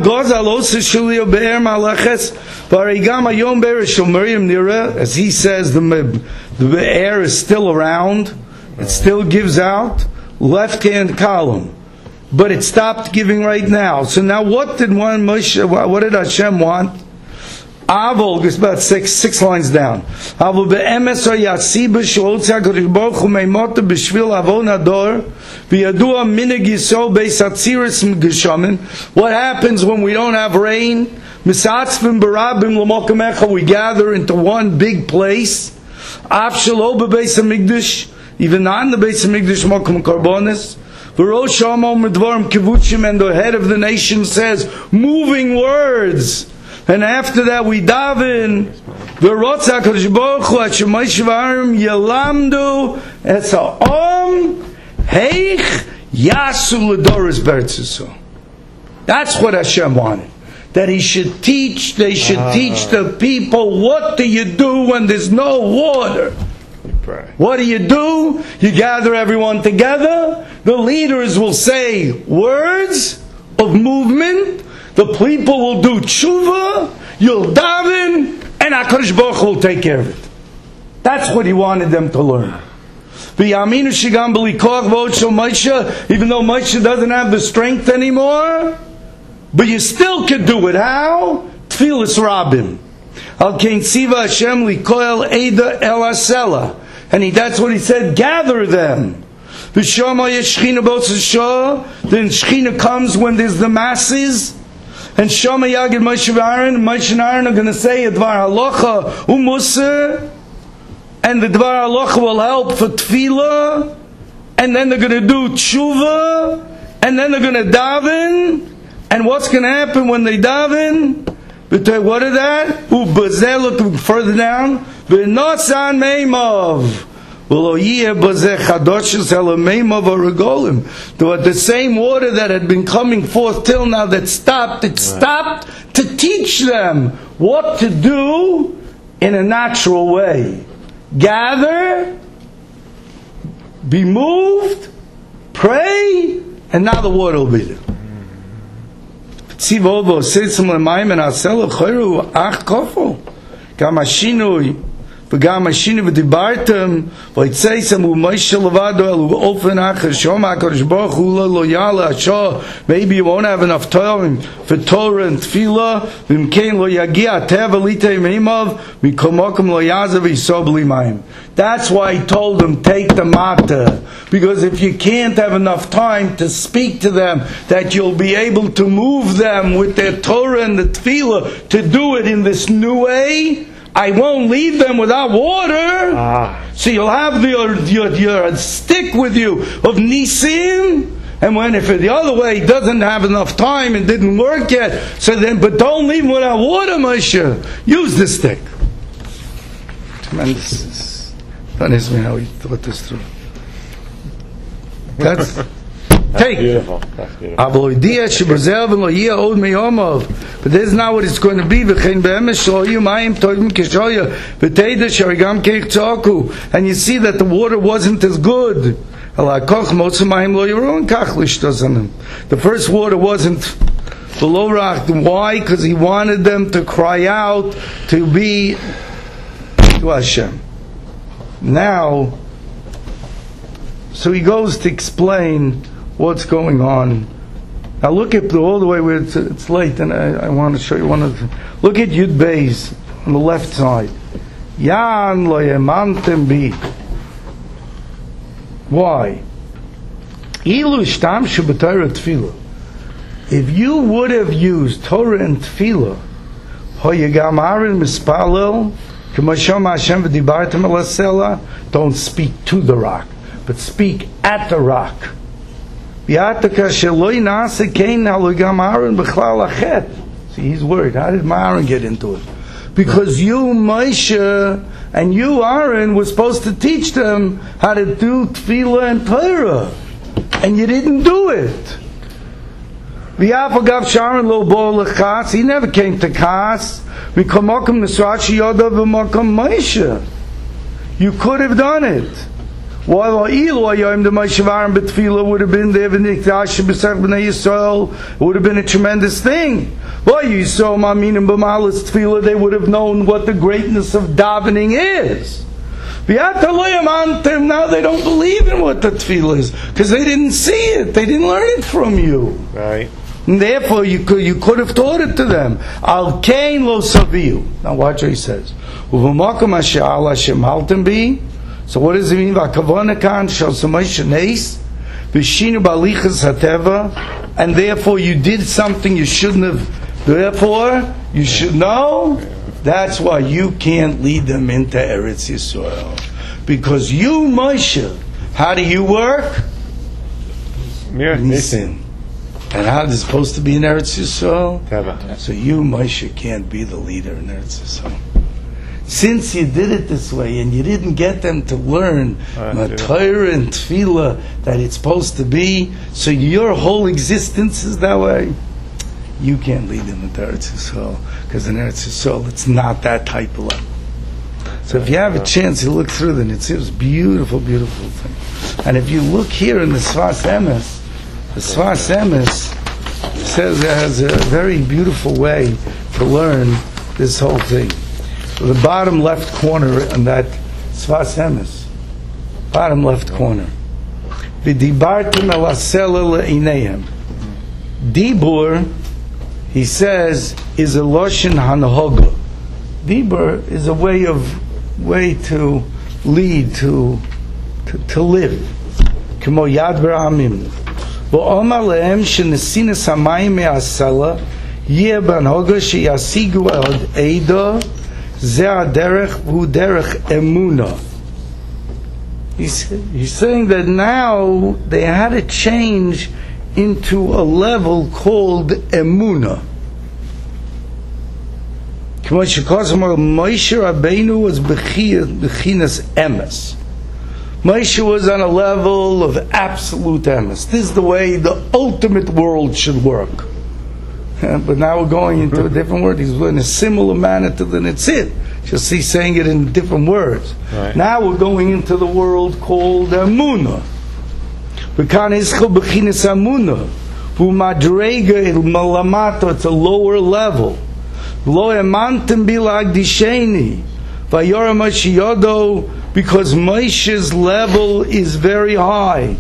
as he says, the air is still around. It still gives out. Left-hand column. But it stopped giving right now. So now what did Hashem want? Avol, it's about six lines down. Avol be'emes ha'yasiba she'otzeh HaKadosh Baruch Hu me'imota b'shvil avon hador v'yadua minig yisrael beis hatziris m'geshamin. What happens when we don't have rain? Misatzvim barabim l'mokem echa, we gather into one big place. Av shelo bebeis hamikdash, even not in the beis hamikdash mokem karbonis. V'rosh ha'amom medvarim kivutzim, and the head of the nation says moving words. And after that we daven, v'rotz HaKadosh Baruch Hu at Shemay Shvarim Yelamdu Es Ha'om Heich Yasu L'Doros B'Eretz Yisrael. That's what Hashem wanted. That He should teach, they should teach the people, what do you do when there's no water? What do? You gather everyone together, the leaders will say words of movement, the people will do tshuva, you'll daven, and HaKadosh Baruch Hu will take care of it. That's what He wanted them to learn. Even though Moshe doesn't have the strength anymore, but you still can do it. How? Tfilas Rabim. And that's what He said, gather them. Then Shechina comes when there's the masses. And Shama Yagid Moshe and Aaron are going to say Dvar Halacha Umusar, and the Dvar Halacha will help for Tefillah, and then they're going to do Tshuva, and then they're going to daven, and what's going to happen when they daven? But what is that? Look further down. V'nosan Meimav. The same water that had been coming forth till now that stopped, it stopped to teach them what to do in a natural way. Gather, be moved, pray, and now the water will be there. וגם השינו ודיברתם ויצאתם ומשה לבדו אלו באופן אחר שומע הקדוש ברוך הוא לא לויאל להשאר. Maybe you won't have enough time for Torah and Tefillah, ואם כן לא יגיע הטבע ליטי מימיו מכל מקום לא יעזב ויסוע בלי מים. That's why he told them, take the matter, because if you can't have enough time to speak to them, that you'll be able to move them with their Torah and the Tefillah to do it in this new way, I won't leave them without water. So you'll have your stick with you of Nisim, and when if the other way doesn't have enough time and didn't work yet, so then, but don't leave them without water, Moshe. Use the stick. Tremendous. That is me how he thought this through. That's take. Beautiful. That's beautiful. But this is not what it's going to be. And you see that the water wasn't as good. The first water wasn't below rock. Why? Because He wanted them to cry out to be to Hashem. Now, so he goes to explain what's going on. Now look at all the way where it's late, and I want to show you one of the. Look at Yud Beis on the left side. Yan lo yemantem bi. Why? Ilu shtam sheb'Torah tefillah. If you would have used Torah and tefillah, hoyegam Aaron mispalel Don't speak to the rock, but speak at the rock. See, he's worried. How did Aaron get into it? Because you, Moshe, and you, Aaron, were supposed to teach them how to do tefillah and Torah, and you didn't do it. He never came to Kas. You could have done it. While the Moshe Aaron B'tefillah would have been there, it would have been a tremendous thing. You saw Maminim B'malas Tefillah, they would have known what the greatness of davening is. Now they don't believe in what the Tefillah is because they didn't see it, they didn't learn it from you. Right. And therefore, you could have taught it to them. Al kain lo saviu. Now watch what he says. Uvamakom asher al Hashem haltem bi. So what does it mean? V'akavona kan shal samosh neis v'shinu balichas hateva. And therefore, you did something you shouldn't have. Therefore, you should know. That's why you can't lead them into Eretz Yisrael, because you, Moshe, how do you work? Nisin. And how is it supposed to be in Eretz Yisrael? Teva. So you, Moshe, can't be the leader in Eretz Yisrael. Since you did it this way and you didn't get them to learn Torah and Tefillah that it's supposed to be, so your whole existence is that way, you can't lead them into Eretz Yisrael, because in Eretz Yisrael it's not that type of level. So if you have a chance, you look through them, it's a beautiful, beautiful thing. And if you look here in the Sfas Emes, the Sfas Emes says it has a very beautiful way to learn this whole thing. So the bottom left corner on that Sfas Emes, bottom left corner. V'dibartim el hasela le'ineihem. Dibur, he says, is a loshen hanahoga. Dibur is a way to lead, to live. K'mo yad v'ramim. V'omar lehem she'nesinas hamayim me'asela yeh b'anhoga she'yasigu el eidah zeh ha'derech v'hu derech emunah. He's saying that now they had to change into a level called emunah. Moshe Rabbeinu was bechinas emes. Moshe was on a level of absolute emes. This is the way the ultimate world should work. But now we're going into a different word. He's in a similar manner to the Nitzit. Just he's saying it in different words. Right. Now we're going into the world called emunah. It's a lower level. Because Moshe's level is very high.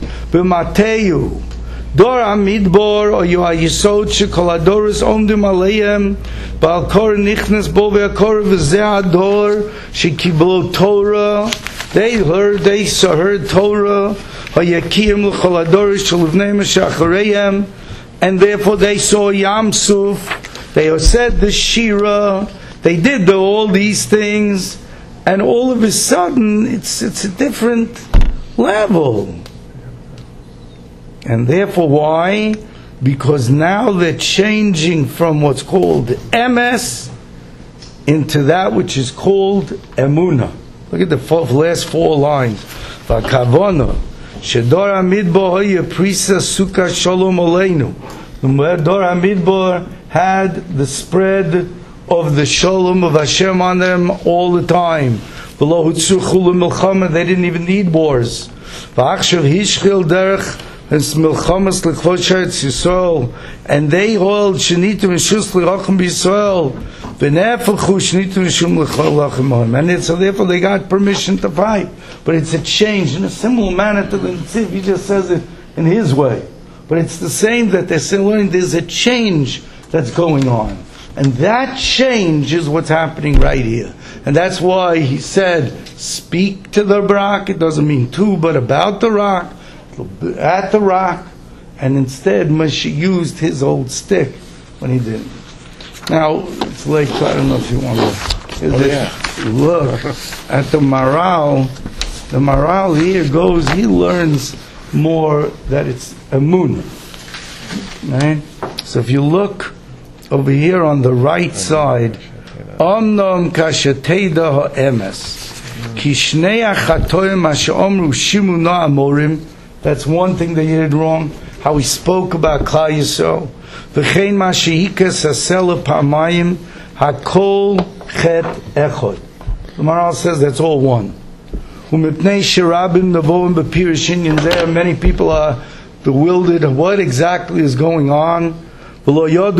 Dor Amidbor or Yohayisod Shekoladoris Omdim Aleim Balkor Nichnas Bo Ve'akor V'Ze'ador Shekiblo Torah. They heard Torah. Hayakim L'Choladoris Shalivnei Meshachareim, and therefore they saw Yam Suf. They said the Shira. They did all these things, and all of a sudden it's a different level. And therefore, why? Because now they're changing from what's called emes into that which is called emunah. Look at the last four lines. V'kavona shedor hamidbar hoye prisa sukkah shalom aleinu. The Dor Hamidbar had the spread of the shalom of Hashem on them all the time. Below Hutzuchul Milchama, they didn't even need wars. V'achshav hishchil derech. It's milchamas l'kvod sheretz Yisrael, and they hold shenitu mishus l'rachim b'Yisrael, v'nefechu shenitu mishum l'rachim b'Yisrael, and so therefore they got permission to fight. But it's a change in a similar manner to the Nitziv. He just says it in his way, but it's the same that they're still learning. There's a change that's going on, and that change is what's happening right here, and that's why he said, "Speak to the rock." It doesn't mean to, but about the rock. At the rock, and instead Moshe used his old stick when he did it. Now it's late, so I don't know if you want to. look at the Maral here goes, he learns more that it's emunah. Right? So if you look over here on the right side, Omnom kasheteda ha'emes ki shnei achatoim ha'she'omru shimuna amorim. That's one thing that he did wrong. How he spoke about Klal Yisrael. V'chein ma shehikas hasela pamayim hakol chet echod. The Maral says that's all one. U'mipnei shirabim nevoim b'pirishin. There many people are bewildered. What exactly is going on? And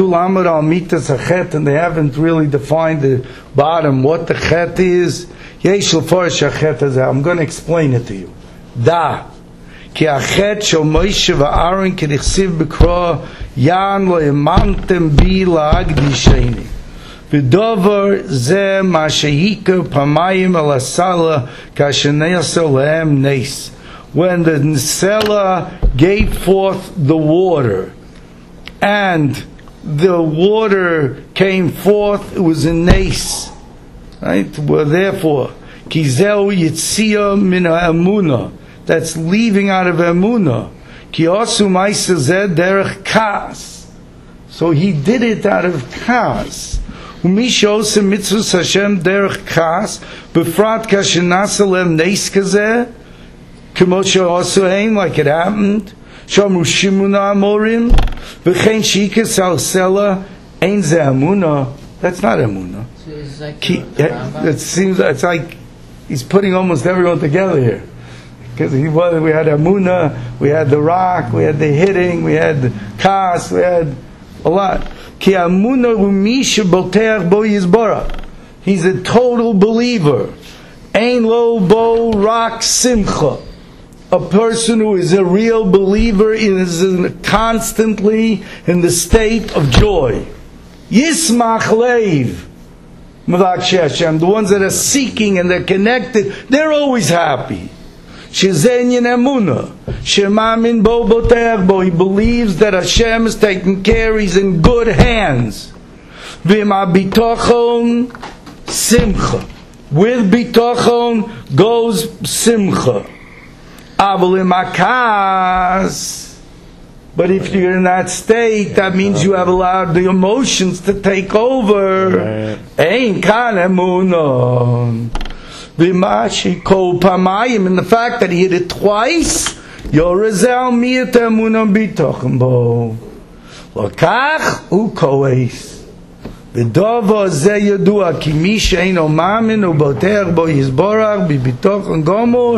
they haven't really defined the bottom, what the chet is. I'm going to explain it to you. Da. Ki achet shel Moshe v'Aaron k'dichsiv b'kro yan lo imantem bi la'agdisheni. V'dover ze ma shehika pamayim al asala kasheneyasel lehem nes. When the Nesela gave forth the water, and the water came forth, it was a nes. Right? Well, therefore, Kizeu Yitzia min ha'emunah, that's leaving out of emunah. Ki osu ma'aseh zeh derech kas. So he did it out of kas. Umi she'oseh mitzvos Hashem derech kas, befrat kashenasa lehem nes kazeh, k'mo she'osu hein, like it happened. Shomru shimuna amorim, v'chein shikas al sela ein ze emunah. That's not emunah. It seems it's like he's putting almost everyone together here, because we had emunah, we had the rock, we had the hitting, we had the kas, we had a lot. Ki emunah u'misha boteach bo yizborah. He's a total believer. Ein lo bo rak simcha. A person who is a real believer is constantly in the state of joy. Yismach leiv. The ones that are seeking and they're connected, they're always happy. Shezenyin emunah. Shemamin bo boteach bo. He believes that Hashem is taking care, he's in good hands. V'ma bitochon simcha. With bitochon goes simcha. But if you're in that state, that means you have allowed the emotions to take over. Ein kan emunah. V'mashi kol pamayim, and the fact that he hit it twice, yorezel miyat emunah bitochen bo. Lokach ukoes. V'dovo ze yadua ki mi she'eino mamin uboteach bo yizborach b'bitochen gomor.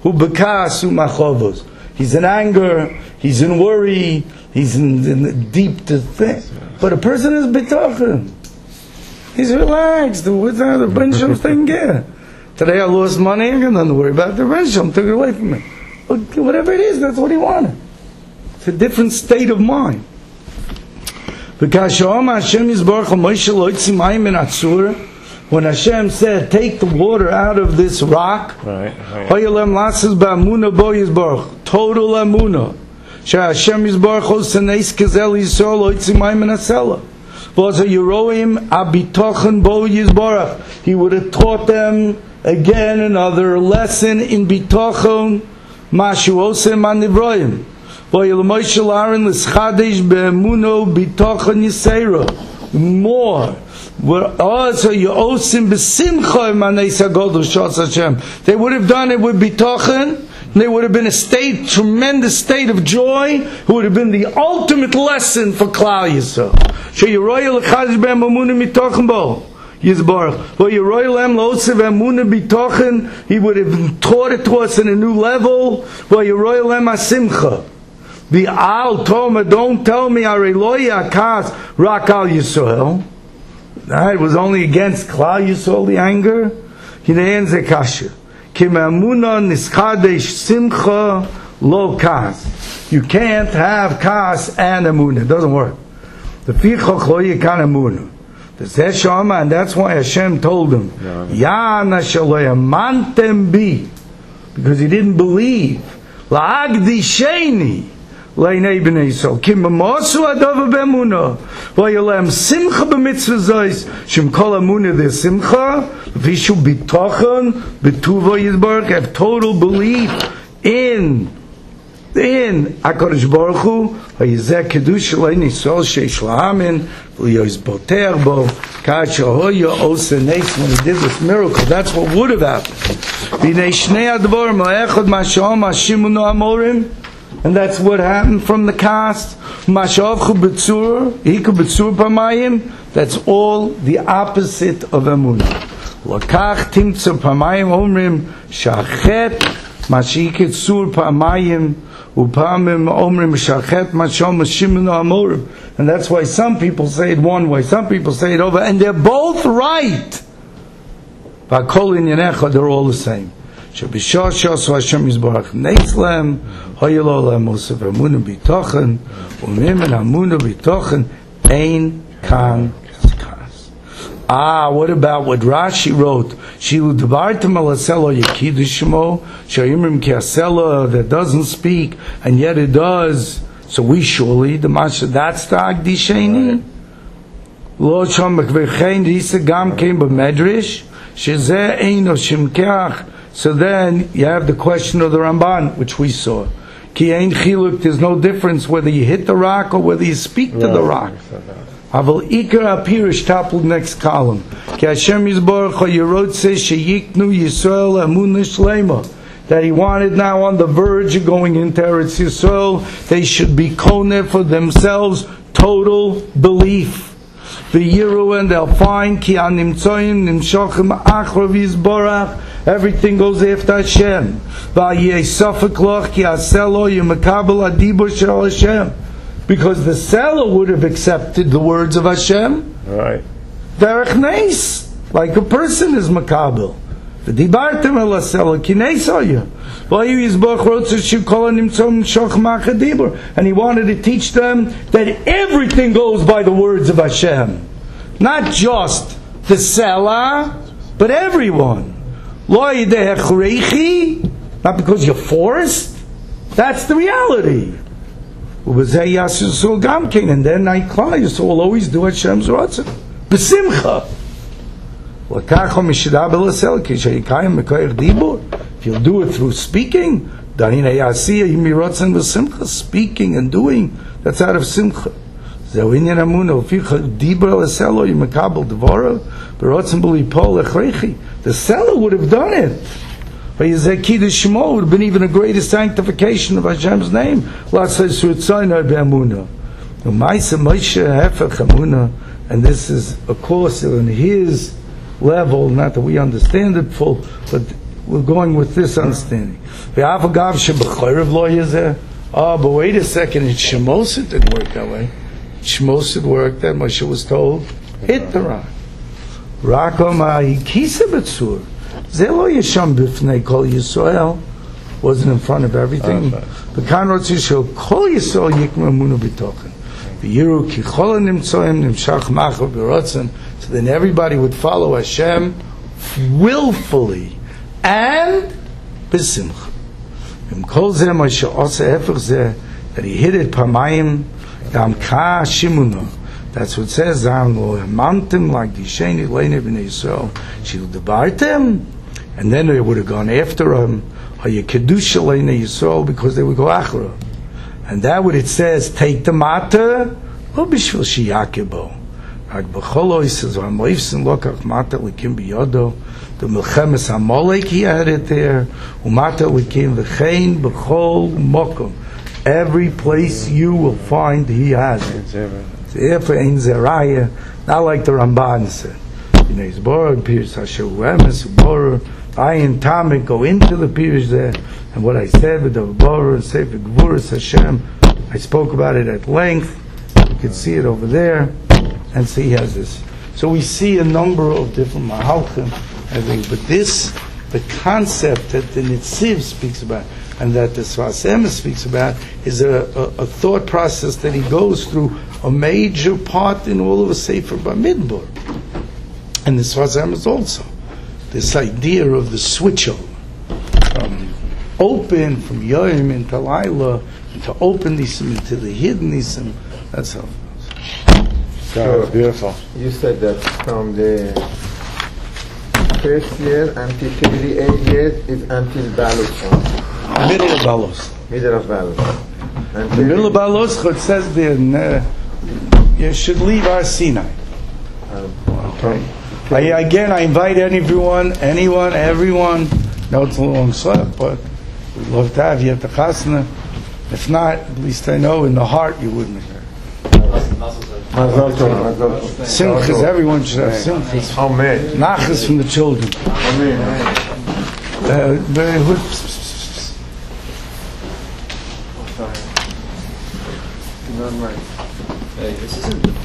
He's in anger, he's in worry, he's in deep thing. But a person is bitachon. He's relaxed. What's that? The Bensham thing here. Today I lost money, I got nothing to worry about. The Bensham took it away from me. Whatever it is, that's what he wanted. It's a different state of mind. When Hashem said, take the water out of this rock, total emunah. Hashem Yisborach Hosaneis Kazel Yisrael Oitzim Maimen Asela. He would have taught them again another lesson in bitochon, mashu osem anivroim. V'yelmoishel Aaron l'schadesh be'emuno bitochon yisera. More. They would have done it with bitochen. They would have been a tremendous state of joy. It would have been the ultimate lesson for Klal Yisrael. He would have taught it to us in a new level. Don't tell me it was only against Klal Yisrael, the anger. You can't have kas and emunah. It doesn't work. And that's why Hashem told him, because he didn't believe. Leinei b'nei Yisrael. Kim b'mosu adova b'emuna. V'yolem simcha b'mitzvah zois. Shem kol amuna the simcha. V'shu b'tochen. B'tuvo yizbarach. Have total belief in HaKadosh Baruch Hu. V'yizeh kedusha leini Yisrael sheish la'amin. V'yoiz boter bo. Kad shehoya osa nes. When he did this miracle, that's what would have happened. V'nei shnei advorim la'echad ma'sha'om ha'shimunu amorim. And that's what happened from the cast. Mashavchu b'tzur, hiku b'tzur pamayim. That's all the opposite of emunah. Lakach timtzur pamayim omrim shachet mashiket tzur pamayim upamim omrim shachet mashom mashimunu amorim. And that's why some people say it one way, some people say it over, and they're both right. V'kol inyanecha, they're all the same. Shebishashas Hashem Yisbarach Neitzlem Hayelo Lem Osef Amuna B'Tochen U'Mimen Amuna B'Tochen Ein Kan Kas. What about what Rashi wrote? Shilu Devartem Alaselo Yekidishmo Shayimrim Kiasela that doesn't speak and yet it does. So we surely the Masha that's the Agdisheni. Lo Shom Bekvechein Risa Gam came b'Medrash Shezeh Eino Shimkeach. So then you have the question of the Ramban, which we saw. Ki ein chiluk, there's no difference whether you hit the rock or whether you speak to the rock. Aval ikar apirish, toppled next column. Ki Hashem Yisborach HaYerod says sheyiknu Yisrael emunah shlema. That he wanted now on the verge of going into Eretz Yisrael, they should be koneh for themselves, total belief. The Yiru, and they'll find ki animtzoyim nimshochem achrav Yisborach. Everything goes after Hashem. Because the seller would have accepted the words of Hashem. Right. Derech neis, like a person is makabel. V'dibartem el seller kinesoya. And he wanted to teach them that everything goes by the words of Hashem, not just the seller, but everyone. Not because you're forced. That's the reality. And then Klal Yisrael will always do Hashem's Ratzon. B'simcha. If you'll do it through speaking, speaking and doing, that's out of simcha. The seller would have done it. But would have been even a greater sanctification of Hashem's name. And this is a course in his level, not that we understand it full, but we're going with this understanding. But wait a second, in Shemos it didn't work that way. Shemos it worked that Moshe was told, hit the rock. Zelo Yesham Bifnei Kol Yisrael wasn't in front of everything. The Kanrot Yisrael Kol Yisrael Yikma Munu B'Tochen. V'Yiru Ki Chol Nimtzoyim Nimshach Machav B'Rotzen. So then everybody would follow Hashem willfully and b'simcha. Kol Zeh Moshe Osa Hefech Zeh, that he hit it Pamayim Gam Ka Shimuna. That's what it says. Zam Lo Hamantim like Disheni Leine B'nei Yisrael Shilu Debartem. And then they would have gone after him, Kedusha Leine Yisrael, because they would go after him. And that what it says, take the matter, lo b'shvil sheyakebo. Rak b'cholo he says, v'amoifsin lokach matter likim biyodo, the milchemes Amalek he had it there, u'matter likim v'chein b'chol mokom. Every place you will find he has it. Therefore, ein zeraya, not like the Ramban said. B'nei Zborah, Pirush Hashem U'emes, U'borah, Ayin Tamik, go into the Pirush there, and what I said with the U'borah, and Sefer Gvuras Hashem, I spoke about it at length. You can see it over there, and see he has this. So we see a number of different Mahalchim, I think, but this, the concept that the Nitziv speaks about, and that the Sfas Emes speaks about, is a thought process that he goes through, a major part in all of the Sefer Bamidbar. And the Sfas Emes also. This idea of the switch over. From open, from Yom into Laila, to open nisim, to the hidden nisim. That's how. So, Beautiful. you said that from the first year until 38 years is until Balus, Middle of Balos. middle of Balus. And The middle of Balos, it says there, you should leave our Sinai. from Again, I invite anyone, everyone. No, it's a long slip, but we'd love to have you at the chasna. If not, at least I know in the heart you wouldn't have. Mazal Tov, Mazal Tov. Simchas, everyone should have simchas. Amen. Nachas from the children. Amen. Not right. Hey, this isn't the